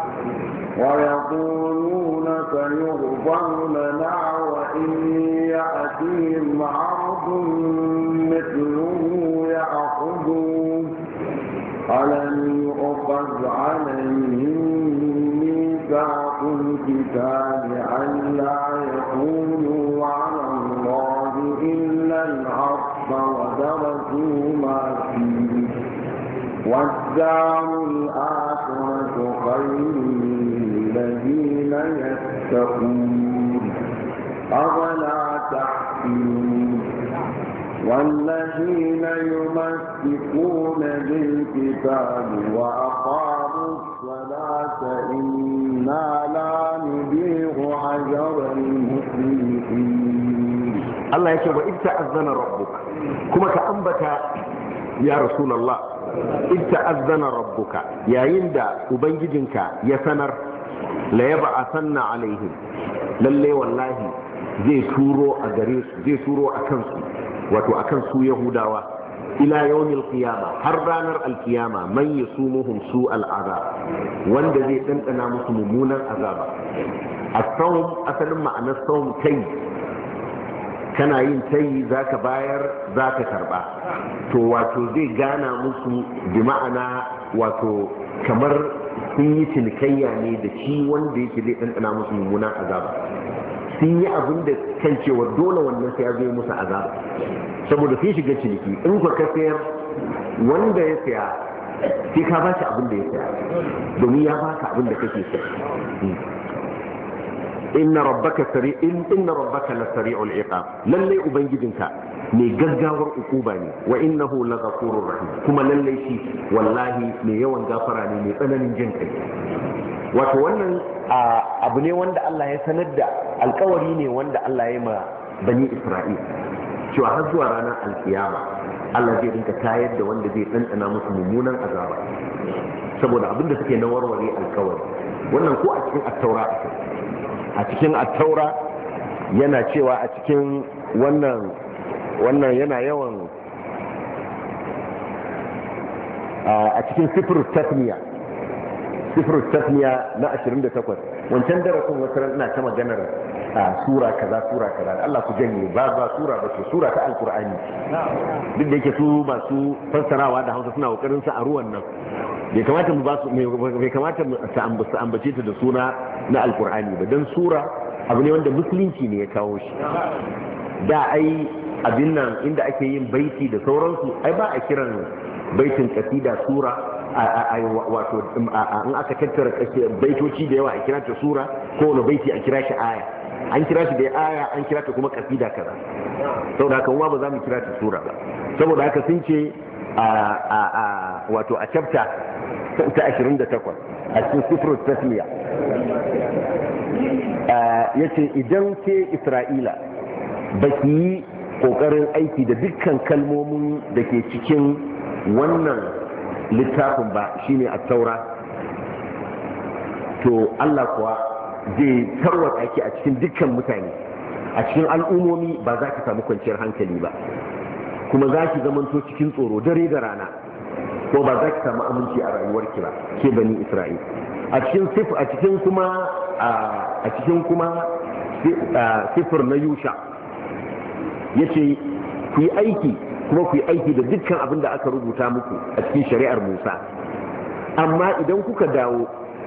ويقولون سيغفر لنا وإن يأتيهم عرض مثله يأخذوه ألم يؤخذ عليهم ميثاق الكتاب ألا يقولوا على الله إلا الحق ودرسوا ما فيه والدار الآخرة خير للذين يتقون أفلا تعقلون. والذين يمسكون بالكتاب وأقاموا الصلاة إنا لا نضيع أجر المسلمين. الله يكتب إذ تأذن ربك كما كأنبت يا رسول الله إذ تأذن ربك يا يندى أبنجدنك يسنر ليبعثن عليهم للي والله zai turo a gare su zai turo a kansu wato akan su yahudawa ila yawmil qiyama har ranar alkiyama man yasumuhum su al'azab wanda zai dandana musu mummunan azaba. as-sawm asalin ma'anar sawm kai kana yin tayi zaka bayar zaka karba, to wato zai gana musu bi ma'ana wato kamar sun yi cinikayya ne da shi wanda yake zai dandana musu mummunan azaba. Sun yi abin da kan cewa dole wannan sai ya zo musu azaba saboda sun shiga ciniki. In ka ka sayar wanda ya saya sai ka bashi abin da ya saya domin ya baka abin da kake saya. inna rabbaka sari in inna rabbaka la sari'ul iqab, lalle ubangijinka mai gaggawar ukuba ne wa innahu laghafurur rahim, kuma lalle shi wallahi mai yawan gafara ne mai tsananin jin kai. Wato wannan abu ne wanda Allah ya sanar da alkawari ne wanda Allah ya ma bani Isra'il cewa har zuwa ranar alkiyama Allah zai rinka tayar da wanda zai ɗanɗana musu mummunan azaba saboda abin da suke na warware alkawari. Wannan ko a cikin attaura a cikin attaura yana cewa a cikin wannan wannan yana yawan a cikin sifrul tasmiya sifrul tasmiya na ashirin da takwas wancan darasin wata ran ina ta maganar sura kaza sura kaza Allah ku janye ba ba sura ba ce sura ta alqur'ani duk da yake su masu fassarawa da Hausa suna kokarin sa a ruwan nan bai kamata mu ba su bai kamata mu ambace ta da suna na alqur'ani ba dan sura abu ne wanda musulunci ne ya kawo shi da ai abin nan inda ake yin baiti da sauransu ai ba a kiran baitin kasida sura wato in aka tattara baitoci da yawa a kira ta sura ko wani baiti a kira shi aya an kira shi da aya an kira ta kuma kasida kaza saboda haka kuma ba za mu kira ta sura ba saboda haka sun ce a wato a chapter ta ashirin da takwas a cikin sifrul tasmiya yace idan ke Isra'ila baki yi kokarin aiki da dukkan kalmomin da ke cikin wannan littafin ba shine at-taura to Allah kuwa zai tarwata ki a cikin dukkan mutane a cikin al'ummomi ba za ki samu kwanciyar hankali ba kuma za ki zamanto cikin tsoro dare da rana ko ba za ki samu aminci a rayuwarki ba ke bani Isra'il a cikin sif a cikin kuma a cikin kuma sifir na Yusha yace ku yi aiki kuma ku yi aiki da dukkan abin da aka rubuta muku a cikin shari'ar Musa amma idan kuka dawo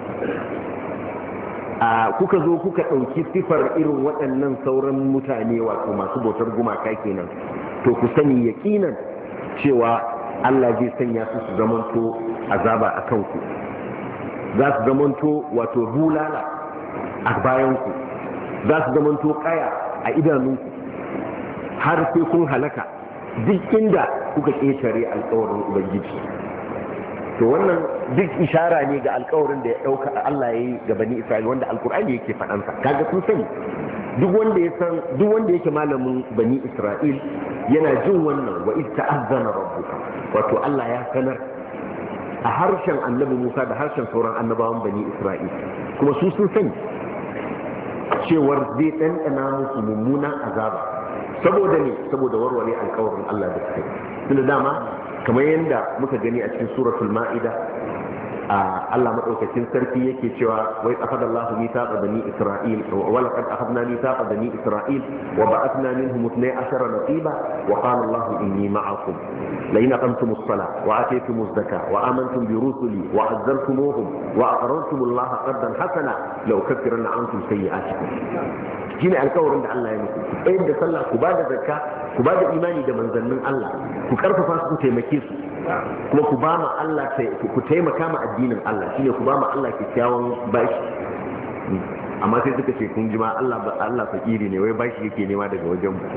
a kuka zo kuka ɗauki sifar irin waɗannan sauran mutane wato masu bautar gumaka kenan to ku sani yaƙinan cewa Allah zai sanya su su zamanto azaba a kanku za su zamanto wato bulala a bayanku za su zamanto kaya a idanunku har sai kun halaka duk inda kuka ƙetare alƙawarin ubangiji to wannan duk ishara ne ga alƙawarin da ya ɗauka Allah ya yi ga bani Isra'il wanda alƙur'ani yake faɗansa kaga sun sani duk wanda ya san duk wanda yake malamin bani Isra'il yana jin wannan wa iz ta'azzana rabbuka wato Allah ya sanar a harshen annabi Musa da harshen sauran annabawan bani Isra'il kuma su sun sani cewar zai ɗanɗana musu mummunan azaba saboda ne saboda warware alƙawarin Allah da suka yi tunda dama kamar yadda muka gani a cikin suratul ma'ida Allah madaukakin sarki yake cewa wai akhadallahu mithaqa bani isra'il wa laqad akhadna mithaqa bani isra'il wa ba'athna minhum ithnay ashara naqiba wa qala Allahu inni ma'akum la in aqamtumus salata wa ataytumuz zakata wa amantum bi rusuli wa azzartumuhum wa aqradtum Allah qardan hasana law kaffaranna ankum sayyi'atikum shine alƙawarin da Allah ya muku ku tsayar da sallah ku bada zakka ku bada imani da manzannin Allah ku karfafa su ku taimake su kuma ku ba ma Allah ku taimaka ma addinin Allah shine ku ba ma Allah kyakkyawan bashi amma sai suka ce kun ji ma Allah Allah fakiri ne wai bashi yake nema daga wajen mu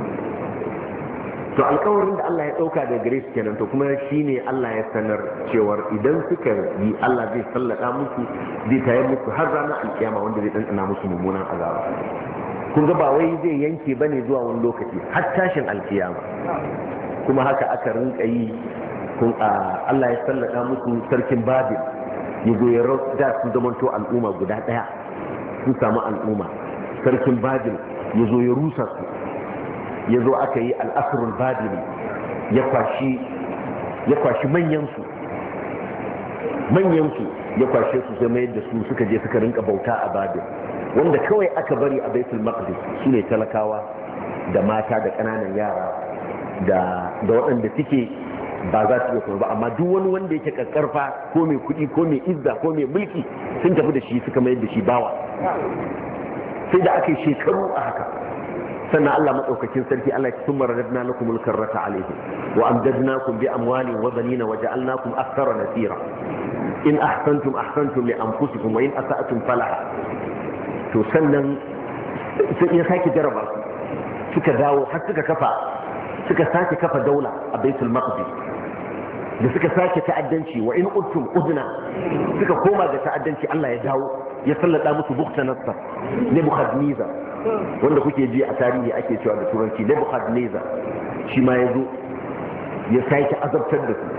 to alƙawarin da Allah ya dauka daga gare su kenan to kuma shine Allah ya sanar cewar idan suka yi Allah zai sallaka musu zai tayar musu har ranar alkiyama wanda zai dandana musu mummunan azaba kun ga ba wai zai yanke bane zuwa wani lokaci har tashin alkiyama kuma haka aka rinka yi kun Allah ya sallaka musu sarkin Babil ya zo ya da su zamanto al'umma guda daya sun samu al'umma sarkin Babil ya zo ya rusa su ya zo aka yi al'asrul Babili ya kwashi ya kwashi manyan su manyan su ya kwashe su sai mai da su suka je suka rinka bauta a Babil wanda kawai aka bari a Baitul Maqdis sune talakawa da mata da ƙananan yara da da waɗanda suke ba za su iya ba amma duk wani wanda yake kakkarfa ko mai kuɗi ko mai izza ko mai mulki sun tafi da shi suka mayar da shi bawa sai da aka yi shekaru a haka sannan Allah madaukakin sarki Allah ya tsumma radadna lakum al-karrata alayhi wa amdadnakum bi amwalin wa banina wa ja'alnakum akthara nasira in ahsantum ahsantum li anfusikum wa in asa'tum falaha to sannan sai ya sake jaraba su suka dawo har suka kafa suka sake kafa daula a Baitul Maqdis da suka sake ta'addanci wa in uttum udna suka koma ga ta'addanci Allah ya dawo ya sallada musu Bukhtanasar Nebuchadnezzar wanda kuke ji a tarihi ake cewa da turanci Nebuchadnezzar shi ma ya zo ya sake azabtar da su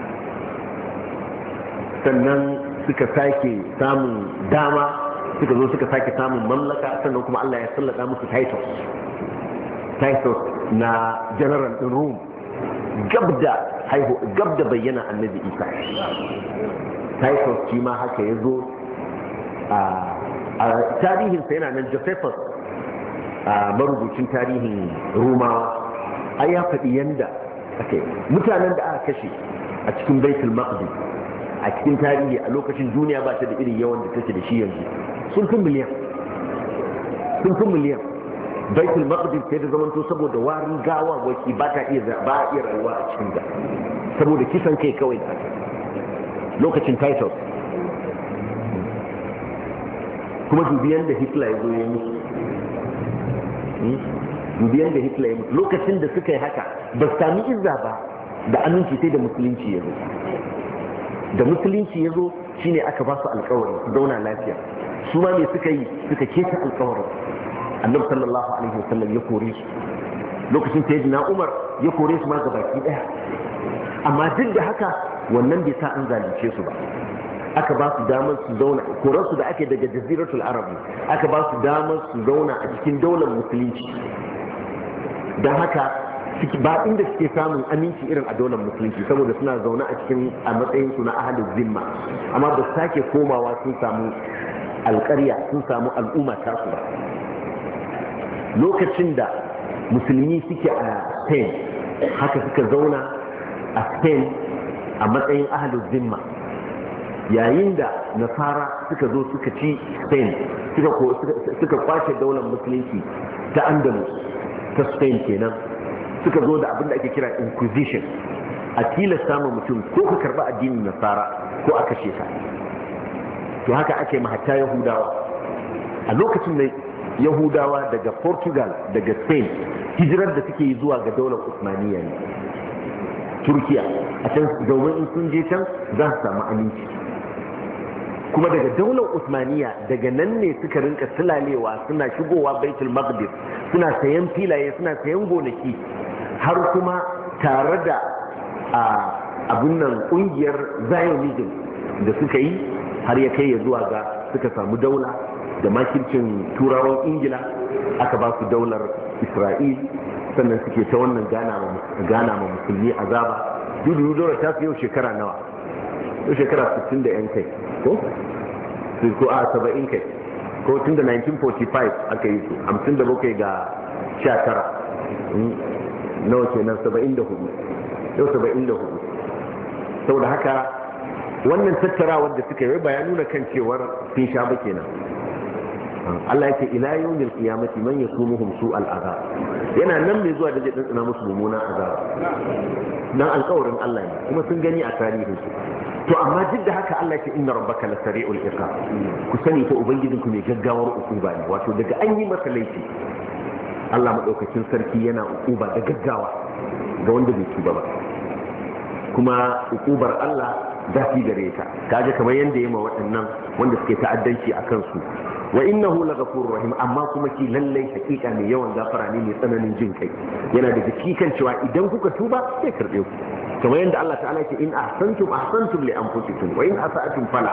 sannan suka sake samun dama suka zo suka sake samun mamlaka sannan kuma Allah ya sallada musu Titus Titus na general din Rome gab da haihu gab da bayyana annabi isa. Titus shi ma haka ya zo a tarihinsa yana nan. Josephus a marubucin tarihin Romawa ai ya faɗi yanda ake mutanen da aka kashe a cikin Baitul Maqdis a cikin tarihi a lokacin duniya ba ta da irin yawan da take da shi yanzu, sun fi miliyan sun fi miliyan. Baitul Maqdis sai da zamanto saboda warin gawa waki ba ta iya ba iya rayuwa a cikin da saboda kisan kai kawai da aka lokacin Titus. Kuma dubiyan da Hitler ya zo ya musu dubiyan da Hitler ya musu lokacin da suka yi haka ba su sami izza ba da aminci sai da musulunci ya zo. Da musulunci ya zo shine aka ba su alkawari su zauna lafiya. Su ma me suka yi suka keta alkawarin. Annabi sallallahu alaihi wasallam ya kore su lokacin sayyidina Umar ya kore su ma gabaki daya, amma duk da haka wannan bai sa an zalunce su ba. Aka ba su damar su zauna, korarsu da ake daga jaziratul arabi aka ba su damar su zauna a cikin daular musulunci. Don haka ba inda suke samun aminci irin a daular musulunci saboda suna zaune a cikin a matsayin su na ahalin zimma, amma ba su sake komawa sun samu alƙarya sun samu al'umma tasu ba. Lokacin da musulmi suke a Spain haka suka zauna a Spain a matsayin ahalin zimma, yayin da nasara suka zo suka ci Spain suka kwace daular musulunci ta Andalus ta Spain kenan, suka zo da abin da ake kira Inquisition, a tilasta ma mutum ko ka karba addinin nasara ko a kashe ka. To haka ake ma hatta Yahudawa. A lokacin da Yahudawa daga Portugal daga Spain hijirar da suke yi zuwa ga daular Usmaniya ne Turkiya, a can domin in sun je can za su samu aminci. Kuma daga daular Usmaniya daga nan ne suka rinka sulalewa suna shigowa Baitul Maqdis, suna sayan filaye suna sayan gonaki, har kuma tare da abun nan kungiyar Zionism da suka yi har ya kai ya zuwa ga suka samu daula da makircin turawan Ingila aka ba su daular Isra'il, sannan suke ta wannan gana ma musulmi azaba. Dudu daular ta fi yau shekara nawa? Yau shekara sittin da yan kai ko? Ko a saba'in kai ko tun da nineteen forty-five aka yi su hamsin da bakwai ga sha tara nawa kenan saba'in da hudu yau saba'in da hudu. Saboda haka wannan tattarawar da suka yi ba ya nuna kan cewar sun sha ba kenan. Allah yake ila yawmil qiyamati man yasumuhum su'al azab, yana nan mai zuwa da zai dantsana musu mummunan azab. Dan alƙawarin Allah ne kuma sun gani a tarihin su. To amma duk da haka Allah yake inna rabbaka lasari'ul iqab, ku sani ko ubangijinku mai gaggawar ukuba ne, wato daga an yi masa laifi Allah madaukakin sarki yana ukuba da gaggawa ga wanda bai tuba ba. Kuma ukubar Allah zafi gare ta, kaje kamar yanda yayi ma waɗannan wanda suke ta'addanci akan su. Wa innahu laghafurur rahim, amma kuma ki lallai hakika ne yawan gafara ne mai tsananin jin kai. Yana da cikin cewa idan kuka tuba sai karbe ku, kamar yadda Allah ta'ala ce in ahsantum ahsantum li anfusikum wa in asa'tum fala.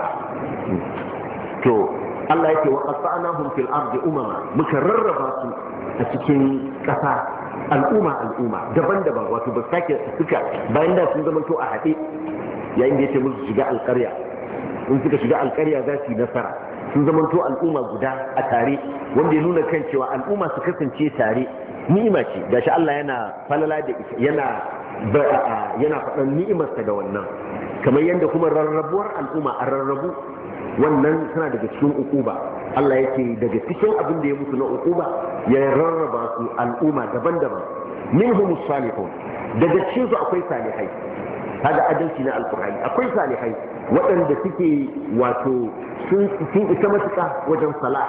To Allah yake wa qata'nahum fil ardi umama, muka rarraba su a cikin kasa al'umma al'umma daban-daban, wato ba sake suka bayan da sun zama to a haɗe yayin da yake musu shiga alƙarya, in suka shiga alƙarya za su yi nasara, sun zama to al'umma guda a tare, wanda ya nuna kan cewa al'umma su kasance tare ni'ima ce. Gashi Allah yana falala da yana yana faɗan ni'imarsa da wannan, kamar yadda kuma rarrabuwar al'umma a rarrabu wannan tana daga cikin ukuba. Allah yake daga cikin abin da ya mutu na ukuba ya rarraba su al'umma daban-daban. Minhum salihun, daga cikin su akwai salihai, kaga adalci na alqur'ani, akwai salihai waɗanda suke wato sun isa matuƙa wajen salah,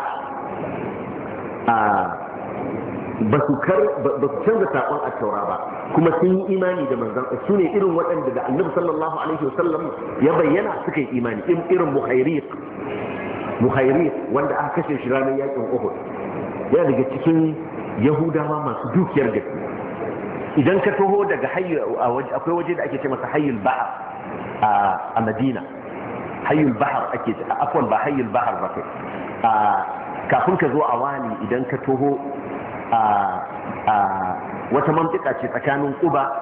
ba su canza saƙon a taura ba, kuma sun yi imani da manzan su ne irin waɗanda da annabi sallallahu alaihi wasallam ya bayyana suka yi imani, irin muhairiq muhairiq wanda aka kashe shi ranar yakin Uhud, yana daga cikin yahudawa masu dukiyar gaske. Idan ka taho daga akwai waje da ake ce masa hayyul bahar a Madina, hayyul bahar ake ce, afwan ba hayyul bahar ba kai, kafin ka zo a wani idan ka taho a wata mantika ce tsakanin Quba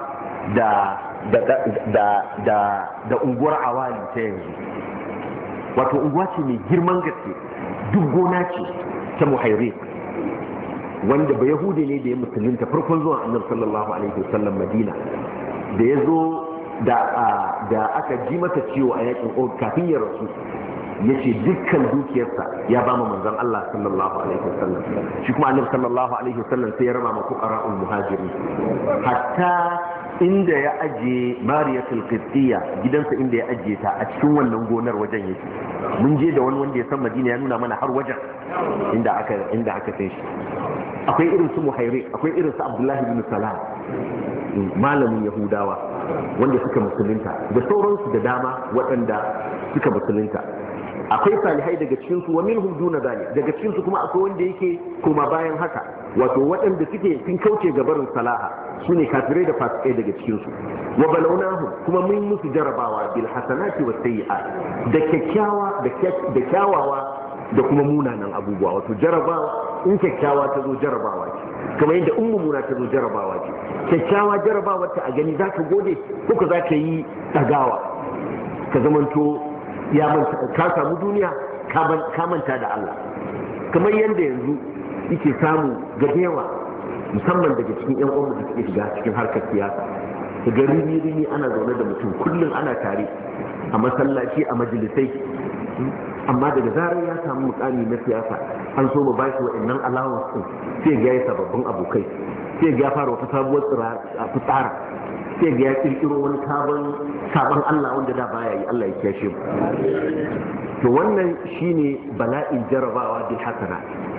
da da da da da unguwar awali ta yanzu. Wato unguwa ce mai girman gaske, duk gona ce ta muhairi, wanda ba yahudi ne da ya musulunta farkon zuwan annabi sallallahu alaihi wasallam madina, da ya zo da aka ji mata ciwo a yakin Uhud kafin ya rasu, ya ce dukkan dukiyarsa ya ba mu manzon Allah sallallahu alaihi wasallam. Shi kuma annabi sallallahu alaihi wasallam sai ya raba ma fuqara'ul muhajirin, hatta inda ya ajiye Mariyatul Qibtiyya, gidansa inda ya ajiye ta a cikin wannan gonar wajen yake. Mun je da wani wanda ya san Madina ya nuna mana har wajen inda aka inda aka kai shi. Akwai irin su Muhairi, akwai irin su Abdullahi bin Salam, malamin Yahudawa wanda suka musulunta, da sauransu da dama waɗanda suka musulunta. Akwai salihai daga cikinsu, wa minhum duna zalik, daga cikinsu kuma akwai wanda yake koma bayan haka, wato waɗanda suke sun kauce ga barin salaha, su ne kafirai da fasikai daga cikinsu. Wa balawnahum, kuma mun musu jarabawa bil hasanati was sayyi'at, da kyakkyawa da kyawawa da kuma munanan abubuwa. Wato jarabawa, in kyakkyawa ta zo jarabawa ce, kamar yadda in mummuna ta zo jarabawa ce. Kyakkyawa jarabawa ta a gani za ka gode ko ka za ka yi ɗagawa, ka zamanto ya manta, ka samu duniya ka manta da Allah, kamar yadda yanzu yake samu ga yawa, musamman daga cikin yan uwan da suke shiga cikin harkar siyasa. Daga rini rini ana zaune da mutum kullum ana tare a masallaci a majalisai, amma daga zarar ya samu mukami na siyasa an so mu bashi wa'annan allowance din, sai ga ya sababbin abokai, sai ga ya fara wata sabuwar fitsara, sai ga ya kirkiro wani sabon sabon Allah wanda da baya yi, Allah ya kiyashe mu. To wannan shine bala'in jarabawa bil hasana.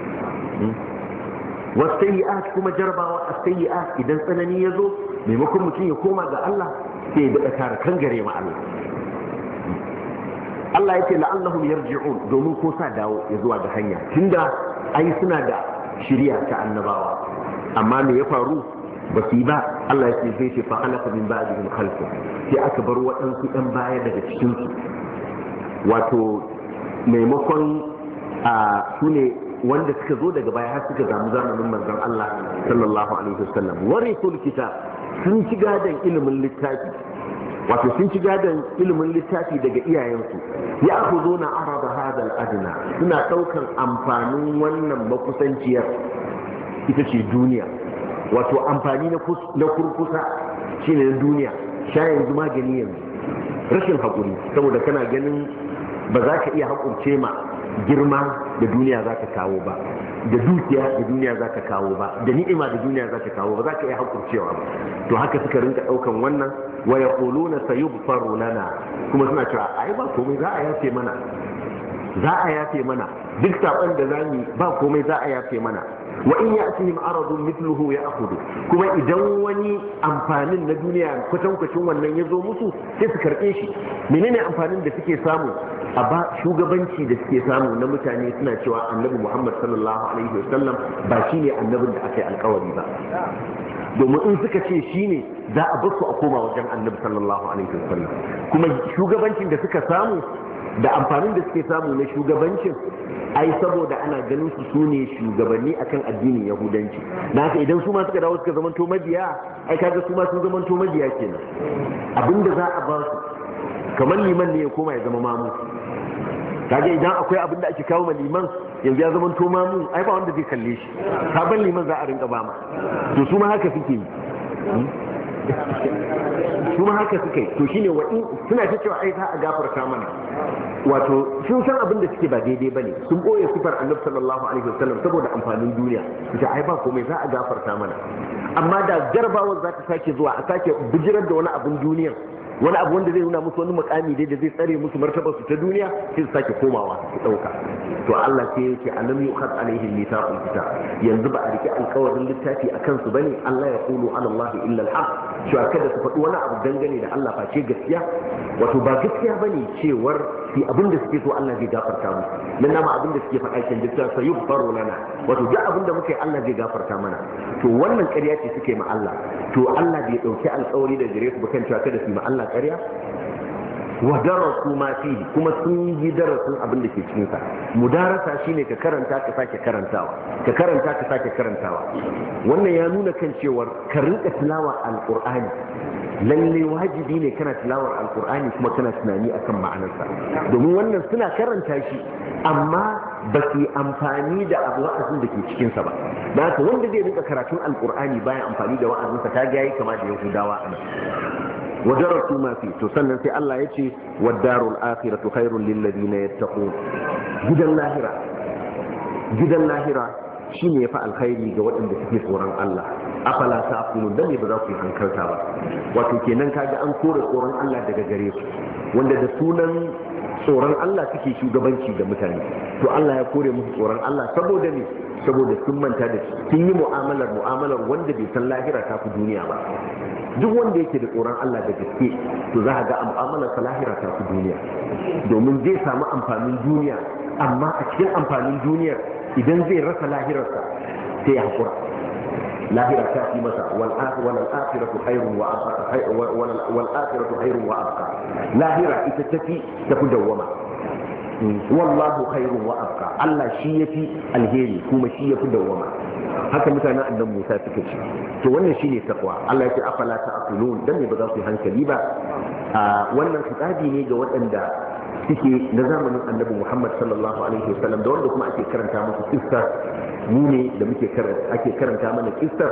Wasayyi'at kuma jarabawa as-sayyi'at, idan tsanani ya zo maimakon mutum ya koma ga Allah sai ya daɗa tara kangare ma Allah. Allah yake la'allahum yarji'un, domin ko sa dawo ya zuwa ga hanya, tunda ai suna da shiriya ta annabawa, amma me ya faru ba su yi ba. Allah ya ce zai ce fa halaka min ba'dihim khalqun, sai aka bar waɗansu ɗan baya daga cikin su, wato maimakon a su ne wanda suka zo daga baya har suka zamu zamanin manzon Allah sallallahu alaihi wasallam. Warisul kitab, sun ci gadan ilimin littafi, wato sun ci gadon ilimin littafi daga iyayensu. Ya aku zo na araba hadal adina, suna ɗaukan amfanin wannan makusanciyar ita ce duniya, wato amfani na kurkusa shi ne na duniya, sha yanzu magani yanzu, rashin haƙuri, saboda kana ganin ba za ka iya haƙurce ma girma da duniya za ka kawo ba, da dukiya da duniya za ka kawo ba, da ni'ima da duniya za ka kawo ba, za ka iya haƙurcewa ba. To haka suka rinka ɗaukan wannan, wa yaquluna sayughfaru lana, kuma suna cewa ai ba komai za a yafe mana, za a yafe mana duk saban da zamu ba komai za a yafe mana. Wa in ya'tihim aradun mithluhu ya'khudhu, kuma idan wani amfanin na duniya kwatankwacin wannan ya zo musu sai su karɓe shi. Menene amfanin da suke samu a ba shugabanci da suke samu na mutane suna cewa annabi Muhammad sallallahu alaihi wasallam ba shine annabin da aka yi alkawari ba, domin in suka ce shine za a bar su a koma wajen annabi sallallahu alaihi wasallam. Kuma shugabancin da suka samu da amfanin da suke samu na shugabancin ai saboda ana ganin su su ne shugabanni akan addinin yahudanci, na haka idan su ma suka dawo suka zamanto mabiya, ai kaga su ma sun zamanto mabiya kenan. Abinda za a ba su kamar liman ne ya koma ya zama mamu, kaga idan akwai abin da ake kawo ma liman yanzu ya zamanto mamu, ai ba wanda zai kalle shi, sabon liman za a rinka ba ma. To su ma haka suke yi, su ma haka suka yi. To shine wa suna ta cewa ai za a gafarta mana, wato sun san abin da suke ba daidai bane, sun boye sifar annabi sallallahu alaihi wasallam saboda amfanin duniya, ita ai ba komai za a gafarta mana. Amma da jarbawar za ta sake zuwa a sake bijirar da wani abin duniya, wani abu wanda zai nuna musu wani mukami dai da zai tsare musu martabar su ta duniya, sai su sake komawa su dauka. To Allah sai yake alam yukhad alaihim mithaqul kitab, yanzu ba a rike alkawarin littafi akan su bane, Allah ya qulu ala Allah illa alhaq, cewa kada su faɗi wani abu dangane da Allah face gaskiya. Wato ba gaskiya bane cewar fi abin da suke so Allah zai gafarta musu, nan nama abin da suke faɗa kin gaskiya sai yughfaru lana, wato duk abin da muke Allah zai gafarta mana. To wannan ƙarya ce suke ma Allah, to Allah bai dauki alƙawari da gare su ba kan cewa kada su ma Allah ƙarya. Wa darasu ma fihi, kuma sun yi darasin abin da ke cikin sa. Mudarasa shine ka karanta ka sake karantawa, ka karanta ka sake karantawa. Wannan ya nuna kan cewar ka rinka tilawa alqur'ani lalle wajibi ne kana tilawar alkur'ani kuma kana tunani akan ma'anarsa, domin wannan suna karanta shi amma ba su yi amfani da abu wa'azin da ke cikinsa ba. Da haka wanda zai rika karatun alkur'ani bayan amfani da wa'azinsa ta ga yayi kama da yahudawa a nan. wajaratu ma fi to sannan sai Allah ya ce wadarul akhiratu khairul lil ladina yattaqun, gidan lahira gidan lahira shine yafi alkhairi ga waɗanda suke tsoron Allah. afala ta'qilun dan ne ba za ku yi hankalta ba. Wato kenan kaga an kore tsoron Allah daga gare su, wanda da sunan tsoron Allah suke shugabanci da mutane, to Allah ya kore musu tsoron Allah saboda ne saboda sun manta da shi, sun yi mu'amalar mu'amalar wanda bai san lahira ta fi duniya ba. Duk wanda yake da tsoron Allah da gaske to za a ga mu'amalar sa lahira ta fi duniya, domin zai samu amfanin duniya, amma a cikin amfanin duniyar idan zai rasa lahirarsa sai ya hakura. lahira ta fi masa wal akhiratu khairun wa abqa wal akhiratu khairun wa abqa, lahira ita tafi tafi dawwama. wallahu khairun wa abqa, Allah shi yafi alheri kuma shi yafi dawwama. haka mutanen annabi Musa suka ce. To wannan shine takwa. Allah yake afala ta'qilun, dan ne ba za su yi hankali ba. wannan kitabi ne ga waɗanda suke na zamanin annabi Muhammad sallallahu alaihi wasallam, da wanda kuma ake karanta musu kissa. mu ne da muke ake karanta mana kissar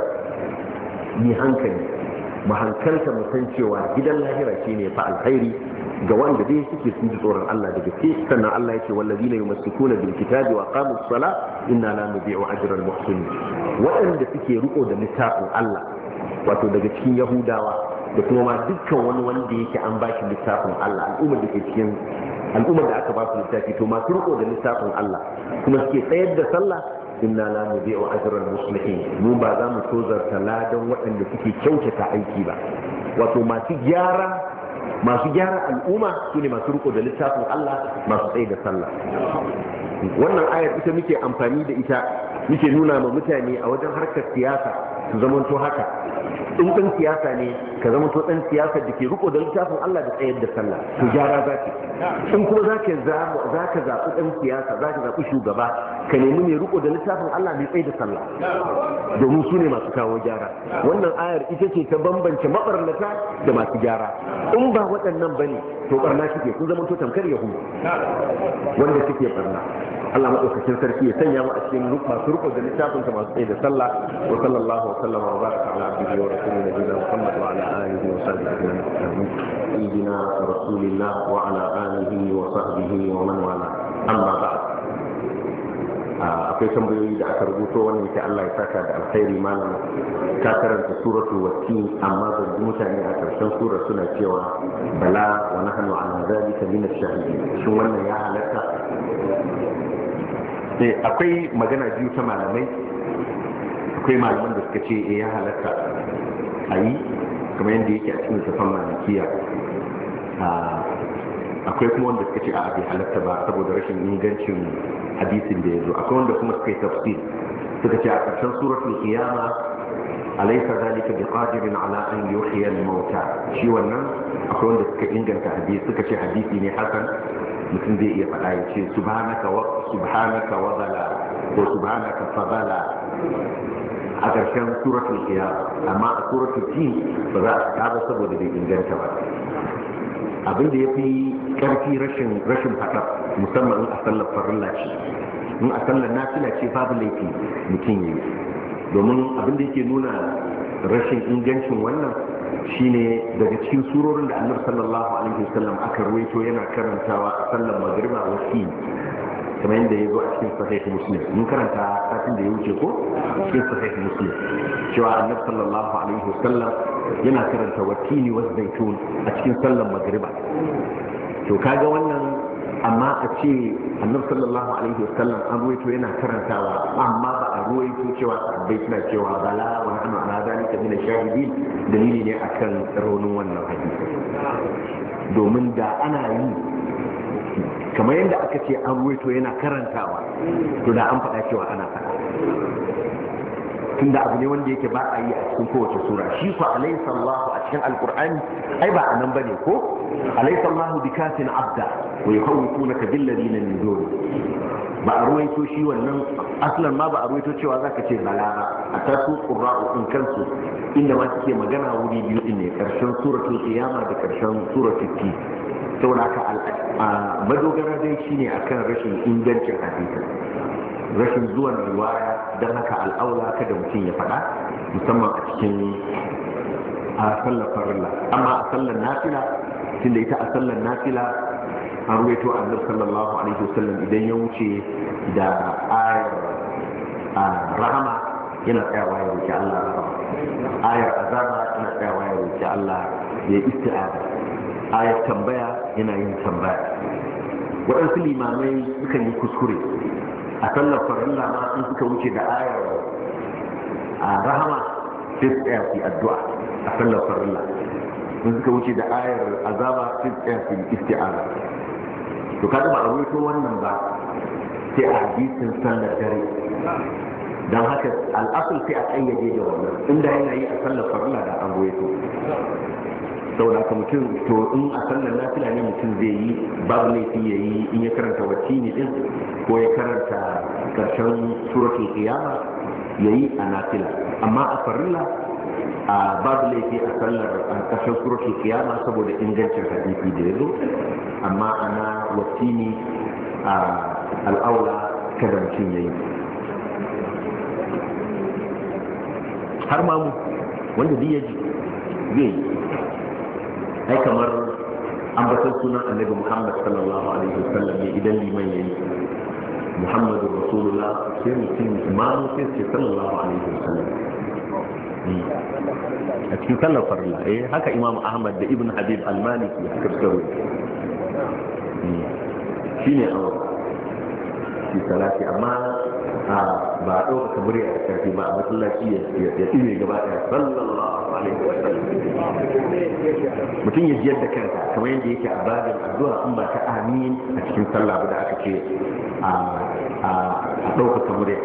ni hankali mu hankalta mu san cewa gidan lahira shine fa alkhairi ga wanda dai suke sun ji tsoron Allah da gaske. sannan Allah yake wallazina yumassikuna bil kitabi wa qamus sala inna la nudhi'u ajra al muhsinin, waɗanda suke riko da littafin Allah wato daga cikin Yahudawa da kuma ma dukkan wani wanda yake an baki littafin Allah, al'ummar da ke cikin al'ummar da aka ba su littafi, to masu riko da littafin Allah kuma suke tsayar da sallah inna la nudhi'u ajra al muslimin, mu ba za mu tozarta ladan waɗanda suke kyautata aiki ba. wato masu gyara masu gyara al'umma su ne masu riko da littafin Allah, masu tsaye da sallah. wannan ayar ita muke amfani da ita muke nuna ma mutane a wajen harkar siyasa su zamanto haka. in ɗan siyasa ne ka zamanto ɗan siyasa da ke riko da littafin Allah da tsayar da sallah, to gyara za ka. in kuma za ka zaɓi ɗan siyasa, za ka zaɓi shugaba, ka nemi mai riko da littafin Allah mai tsaye da sallah, domin su ne masu kawo gyara. wannan ayar ita ce ta bambance maɓarnata da masu gyara. in ba waɗannan ba ne to ɓarna suke, sun zamanto tamkar yahudu wanda suke ɓarna. Allah maɗaukacin sarki ya sanya mu a cikin masu riko da littafinsa masu tsaye da sallah. wa sallallahu wa sallama wa baraka ala abdihi wa rasulihi nabiyina Muhammad wa ala alihi wa sahbihi ajma'in. sayyidina rasulillah wa ala alihi wa sahbihi wa man wala. amma ba'd, akwai tambayoyi da aka rubuto wannan ke Allah ya saka da alkhairi. malam ka karanta suratul watin, amma ban ji mutane a karshen sura suna cewa bala wa nahnu ala zalika min ash-shahidin. shin wannan ya halatta? sai akwai magana biyu ta malamai. akwai malaman da suka ce eh ya halatta a yi kamar yadda yake a cikin tafan malikiya. akwai kuma wanda suka ce a bai halatta ba saboda rashin ingancin hadisin da ya zo. akwai wanda kuma suka yi tafsir suka ce a ƙarshen suratul qiyama alaysa zalika biqadirin ala an yuhyiya al-mauta, shi wannan akwai wanda suka inganta hadisi, suka ce hadisi ne hasan, mutum zai iya faɗa ya ce subhanaka wa subhanaka wa bala ko subhanaka fa bala a ƙarshen suratul qiyama. amma a suratul tin ba za a faɗa ba saboda bai inganta ba. abin da ya fi ƙarfi rashin rashin faɗa, musamman in a sallar farilla ce. in a sallar nafila ce babu laifi mutum yi, domin abin da yake nuna rashin ingancin wannan shine daga cikin surorin da annabi sallallahu alaihi wasallam aka ruwaito yana karantawa a sallar magriba wasi, kamar yadda ya zo a cikin sahih muslim. mun karanta satin da ya wuce ko cikin sahih muslim cewa annabi sallallahu alaihi wasallam yana karanta watini wa zaitun a cikin sallar magriba. to kaga wannan, amma a ce annabi sallallahu alaihi wasallam an ruwaito yana karantawa, amma ba a ruwaito cewa bai suna cewa bala wa nahnu ala zalika min ash-shahidin, dalili ne akan raunin wannan hadisi. domin da ana yi kamar yadda aka ce an ruwaito yana karantawa, to da an faɗa cewa ana faɗa, tunda abu ne wanda yake ba a yi a cikin kowace sura. shi fa alaysa Allahu a cikin alqur'ani ai ba anan bane ko alaysa Allahu bikafin abda wa yukhawwifunaka bil ladina min duni. ba a ruwaito shi wannan aslan ma ba a ruwaito cewa za ka ce bala ba a tasu ƙura'u in kansu inda ma suke magana wuri biyu din ne ƙarshen suratul qiyama da ƙarshen suratul ti saboda haka madogara dai shine akan rashin ingancin hadisi rashin zuwan riwaya don haka al'aula kada mutum ya faɗa musamman a cikin a sallar farilla amma a sallar nafila tunda ita a sallar nafila an ruwaito annabi sallallahu alaihi wasallam idan ya wuce da ayar rahama yana tsayawa ya roki Allah rahama ayar azaba yana tsayawa ya roki Allah ya isti'aza ayar tambaya yana yin tambaya waɗansu limamai sukan yi kuskure a sallar farilla ma in suka wuce da ayar rahama sai su tsaya su addu'a a sallar farilla in suka wuce da ayar azaba sai su tsaya su isti'aza to kada ba a ruwaito wannan ba sai a hadisin sallar dare don haka al'asul sai a kayyade da wannan inda yana yi a sallar farilla da an ruwaito saboda haka mutum to in a sallar nafila ne mutum zai yi babu laifi ya yi in ya karanta watini din ko ya karanta karshen suratul qiyama ya yi a nafila amma a farilla a babu laifi a sallar karshen suratul qiyama saboda ingancin hadisi da yazo amma ana watini a al'aula kada mutum ya yi har mamu wanda zai yaji zai yi ai kamar ambatar sunan annabi Muhammad sallallahu alaihi wasallam ne idan liman yayi Muhammadu Rasulullah sai mutum imamu sai ce sallallahu alaihi wasallam a cikin sallar farilla eh haka Imam Ahmad da Ibn Habib al-Maliki haka suka shine awar shi salati amma ba a ɗauka kabari a ƙarfi ba a masallaci ya tsire gaba ɗaya sallallahu alaihi wa sallam mutum ya jiyar da kansa kamar yadda yake a babin addu'a in ba ta amin a cikin sallah ba da aka ce a ɗauka kabari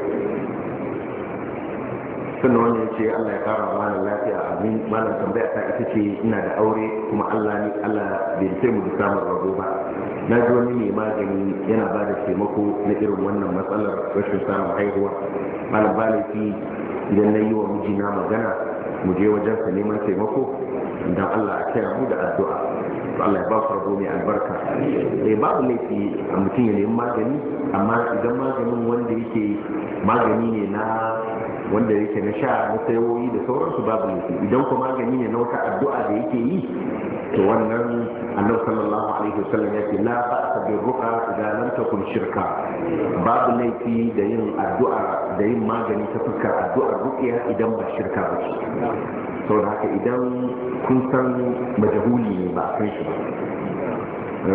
sannan wanda ya ce Allah ya kara malam lafiya amin malam tambaya ta ita ce ina da aure kuma Allah ni Allah bai sai mu da samun rabo ba na ji wani mai magani yana ba da taimako na irin wannan matsalar rashin samun haihuwa malam ba laifi idan na yi wa mijina magana mu je wajensa neman taimako idan Allah a kira mu da addu'a to Allah ya ba ku rabo mai albarka eh babu laifi a mutum ya nemi magani amma idan maganin wanda yake magani ne na wanda yake na sha na sayoyi da sauransu babu laifi idan kuma magani ne na wata addu'a da yake yi to wannan annabi sallallahu alaihi wasallam yake la ba'sa bi ruqa idan lam takun shirka babu laifi da yin addu'a da yin magani ta fuskar addu'ar ruqiya idan ba shirka ba ce saboda haka idan kun san majahuli ne ba a san shi ba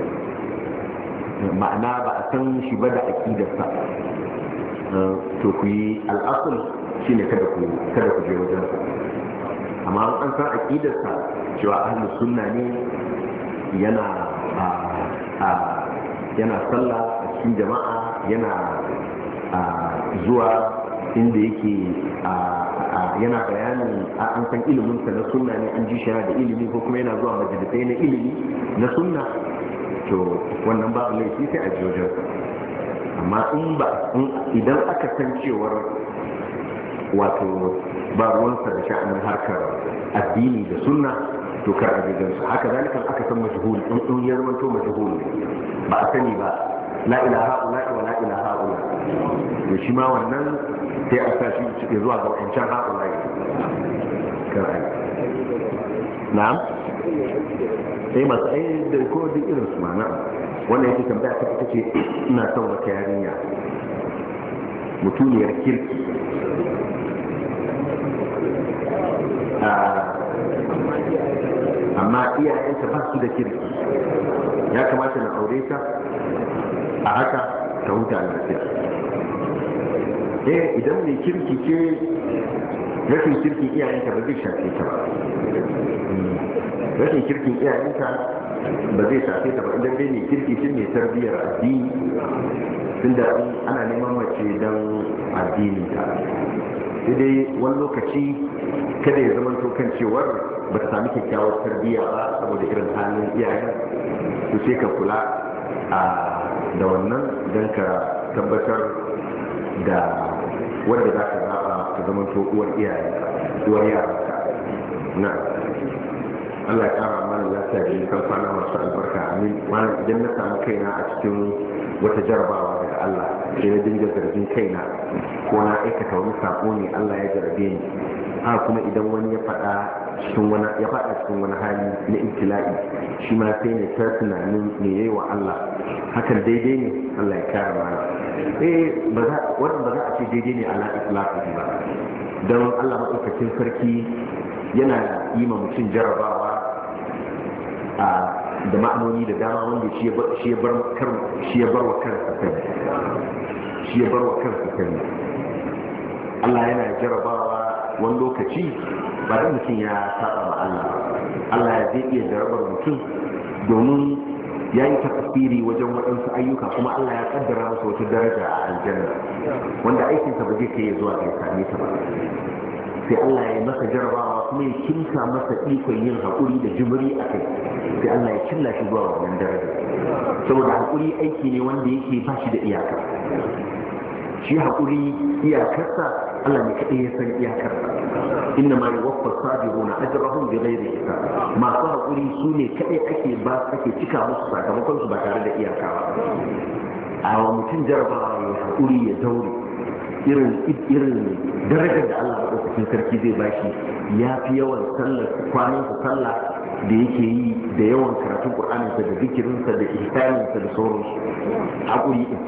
ma'ana ba a san shi ba da aqidarsa to ku yi al'asul shine kada ku kada ku je wajen sa amma an san aqidarsa cewa ahlus sunna ne yana a yana sallah a cikin jama'a yana zuwa inda yake yana bayanin an san ilimin sa na sunna ne an ji shi da ilimi ko kuma yana zuwa majalisai na ilimi na sunna to wannan babu laifi sai a je wajen sa amma in ba idan aka san cewar wato ba ruwansa da sha'anin harkar addini da sunna to kar a gidan su haka zalikan aka san majhul in in ya zama to majhul ba a sani ba la ilaha illa wa la ilaha illa to shi ma wannan sai a sa shi ya zuwa ga wancan haula kar ai na'am sai masu ai da ko duk irin su ma na'am wannan yake tambaya ta ita ce ina son wata yarinya mutuniyar kirki amma iyayenta ba su da kirki ya kamata na aure ta a haka ta huta lafiya eh idan mai kirki ce rashin kirkin iyayenta ba zai shafe ta ba rashin kirkin iyayenta ba zai shafe ta ba idan dai mai kirki shi ne tarbiyyar addini tunda ana neman mace don addini ta sai dai wani lokaci kada ya zama to kan cewar ba ta sami kyakkyawar tarbiyya ba saboda irin halin iyayen to sai ka kula da wannan don ka tabbatar da wanda za ka zaɓa ta zama to uwar iyaye uwar yaranka na Allah ya ƙara mana lafiya da kan kwana masu albarka amin. Malam idan na samu kaina a cikin wata jarabawa daga Allah sai na dinga zargin kaina ko na aikata wani sako ne Allah ya jarabe ni, haka kuma idan wani ya faɗa cikin wani ya faɗa cikin wani hali na ibtila'i shi ma sai ne ta tunanin me yayi wa Allah, hakan daidai ne? Allah ya kare mana. eh ba za wannan ba za a ce daidai ne ala itlaqi ba, don Allah madaukakin sarki yana yi ma mutum jarabawa a da ma'anoni da dama wanda shi ya bar wa kansa kai shi ya bar wa kansa kai Allah yana jarabawa wani lokaci ba da mutum ya saba ma Allah Allah ya zai iya jarabar mutum domin ya yi tafsiri wajen waɗansu ayyuka kuma Allah ya kaddara masa wata daraja a aljanna wanda aikinsa ba zai kai zuwa ga same ta ba, sai Allah ya masa jarabawa kuma ya kinsa masa ikon yin haƙuri da jimri a kai, sai Allah ya cilla shi zuwa wannan daraja, saboda haƙuri aiki ne wanda yake ba shi da iyaka. Shi haƙuri iyakarsa Allah ne kaɗai ya san iyakarsa. Inna ma yuwaffa sabiruna ajrahum bi ghairi hisab. Masu haƙuri su ne kaɗai ake ba ake cika musu sakamakon su ba tare da iyaka ba. A mutum jarabawa ya haƙuri ya daure irin irin darajar da Allah maɗaukakin sarki zai bashi ya fi yawan sallar kwanan sallah da yake yi da yawan karatun Qur'aninsa da zikirinsa da ihsaninsa da sauransu. Haƙuri din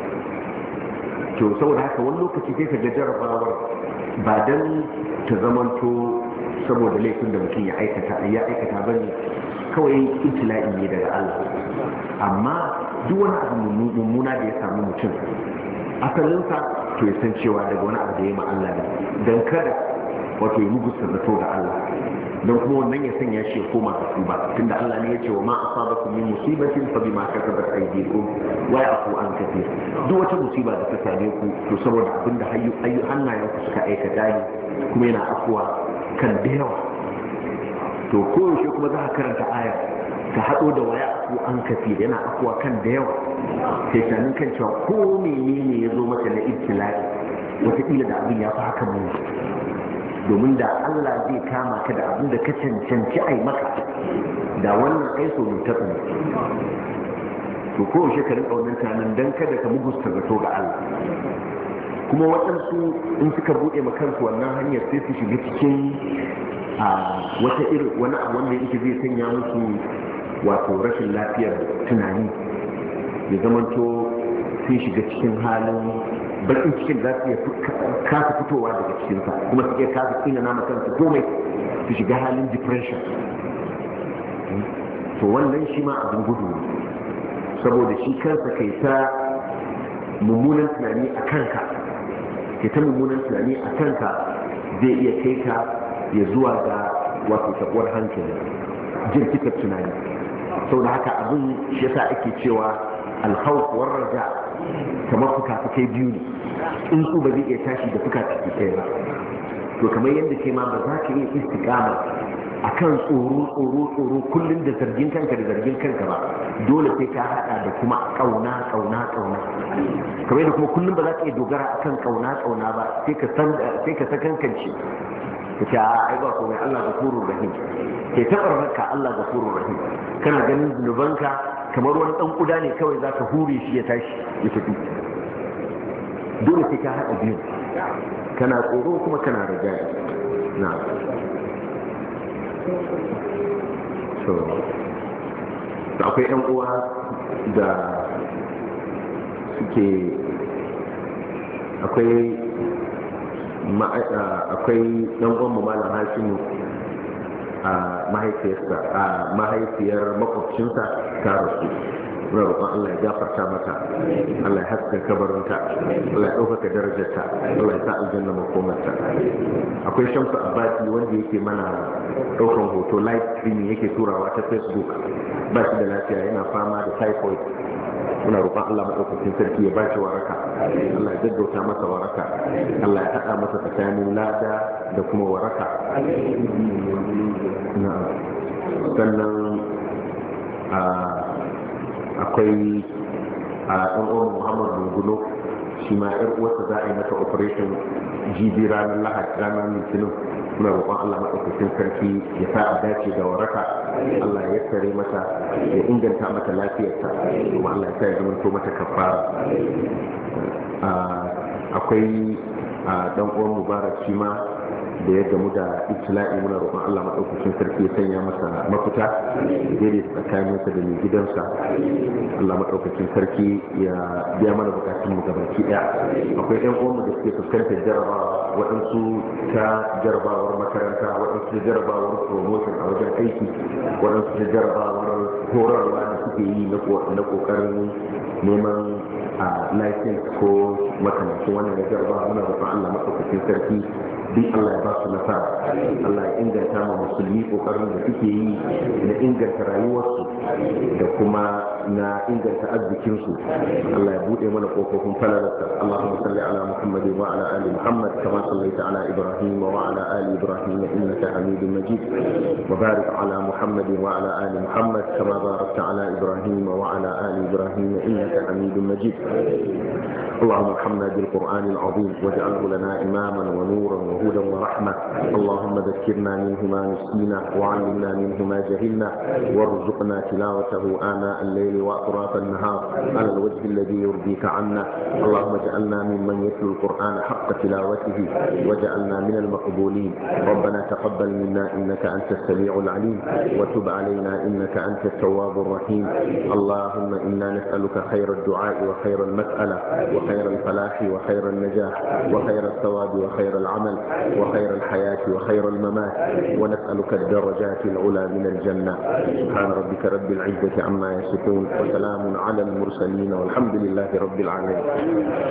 to saboda haka wani lokaci sai ka ga jarabawar ba dan ta zamanto saboda laifin da mutum ya aikata ya aikata bane, kawai ibtila'i ne daga Allah. Amma duk wani abu mummuna da ya samu mutum asalinsa to ya san cewa daga wani abu da ya ma Allah ne, dan kada wato ya mugusta zato ga Allah, don kuma wannan ya sanya shi ya koma ga tuba, tunda Allah ne ya ce wa ma asabakum min musibatin fa bima kasabat aydikum wa ya'fu an kathir. Duk wata musiba da ta same ku to saboda abinda hayyu ayyu hannayen ku suka aikata ne, kuma yana afuwa kan da yawa. To koyaushe kuma za ka karanta aya ka haɗo da waya afu an kathir, yana afuwa kan da yawa, sai sanin kan cewa ko menene ya zo maka na ibtila'i wataƙila da abin ya fi haka mu, domin da Allah zai kama ka da abin da ka cancanci ai maka da wannan aiso mai taɓa ne. To kowace ka rinka wannan tunanin don kada ka mugusta zato ga Allah. Kuma waɗansu in suka buɗe ma kansu wannan hanyar sai su shiga cikin wata irin wani abu wanda yake zai sanya musu wato rashin lafiyar tunani, ya zamanto sun shiga cikin halin bakin cikin za su iya kasa fitowa daga cikinsa, kuma su iya kasa tsina nama kansu komai, su shiga halin depression. To wannan shi ma abin gudu ne, saboda shi kansa kai ta mummunan tunani a kanka kai ta mummunan tunani a kanka zai iya kai ka ya zuwa ga wato tabuwar hankali, jirkitar tunani. sau da haka abin shi yasa ake cewa alkhawf war raja kamar fuka-fukai biyu ne, in su ba zai iya tashi da fuka-fuki ɗaya ba, to kamar yadda ke ma ba za ka iya istiqama akan tsoro tsoro tsoro kullum da zargin kanka da zargin kanka ba, dole sai ka hada da kuma kauna kauna kauna. Kamar yadda kuma kullum ba za ka iya dogara akan kauna kauna ba, sai ka san sai ka sakankance ka ce a ai ba komai Allah ghafurur rahim, ke tabarraka Allah ghafurur rahim. Kana ganin zunubanka kamar wani dan kuda ne kawai zaka hure shi ya tashi ya tafi. Dole sai ka hada biyu, kana tsoro kuma kana raja'i. Na'am. So akwai yan uwa da suke akwai akwai dan uwan mu malam Hashimu a mahaifiyarsa a mahaifiyar makwabcinsa ta rasu. Muna roƙon Allah ya gafarta mata, Allah ya haska kabarinta, Allah ya ɗaukaka darajarta, Allah ya sa aljanna makomarta. Akwai Shamsu Abbasi wanda yake mana ɗaukan hoto live streaming yake turawa ta Facebook, ba shi da lafiya yana fama da typhoid. Muna roƙon Allah maɗaukakin sarki ya ba shi waraka, Allah ya gaggauta masa waraka, Allah ya haɗa masa tsakanin lada da kuma waraka. Sannan a akwai a ɗan uwan Muhammad Dungulo shi ma yar uwarsa za a yi mata operation jibi ranar lahadi ranar litinin. muna roƙon Allah maɗaukakin sarki ya sa a dace da waraka, Allah ya yassare mata ya inganta mata lafiyarta kuma Allah ya sa ya zamanto mata kafara. Akwai dan uwan Mubarak shi ma da ya gamu da ibtila'i, muna roƙon Allah maɗaukakin sarki ya sanya masa mafita daidai tsakaninsa da mai gidansa. Allah maɗaukakin sarki ya biya mana bukatun mu gabaki ɗaya. Akwai ɗan uwanmu da suke fuskantar jarabawa, waɗansu ta jarabawar makaranta, waɗansu ta jarabawar promotion a wajen aiki, waɗansu ta jarabawar horarwa da suke yi na ƙoƙarin neman a license ko makamancin wannan ya jarabawa. Muna roƙon Allah maɗaukakin sarki duk Allah ya ba su nasara, Allah ya inganta ma musulmi kokarin da suke yi na inganta rayuwarsu da kuma na inganta arzikinsu. Allah ya bude mana kofofin falalarsa. Allahumma salli ala Muhammad wa ala ali Muhammad kama sallaita ala Ibrahim wa ala ali Ibrahim innaka Hamidum Majid, wa barik ala Muhammad wa ala ali Muhammad kama barakta ala Ibrahim wa ala ali Ibrahim innaka Hamidum Majid. اللهم ارحمنا بالقرآن العظيم واجعله لنا إماما ونورا وهدى ورحمة. اللهم ذكرنا منه ما نسينا وعلمنا منه ما جهلنا وارزقنا تلاوته آناء الليل وأطراف النهار على الوجه الذي يرضيك عنا. اللهم اجعلنا ممن يتلو القرآن حق تلاوته واجعلنا من المقبولين. ربنا تقبل منا إنك أنت السميع العليم وتب علينا إنك أنت التواب الرحيم. اللهم إنا نسألك خير الدعاء وخير المسألة وخير الفلاح وخير النجاح وخير الثواب وخير العمل وخير الحياة وخير الممات، ونسألك الدرجات العلى من الجنة. سبحان ربك رب العزة عما يصفون وسلام على المرسلين والحمد لله رب العالمين.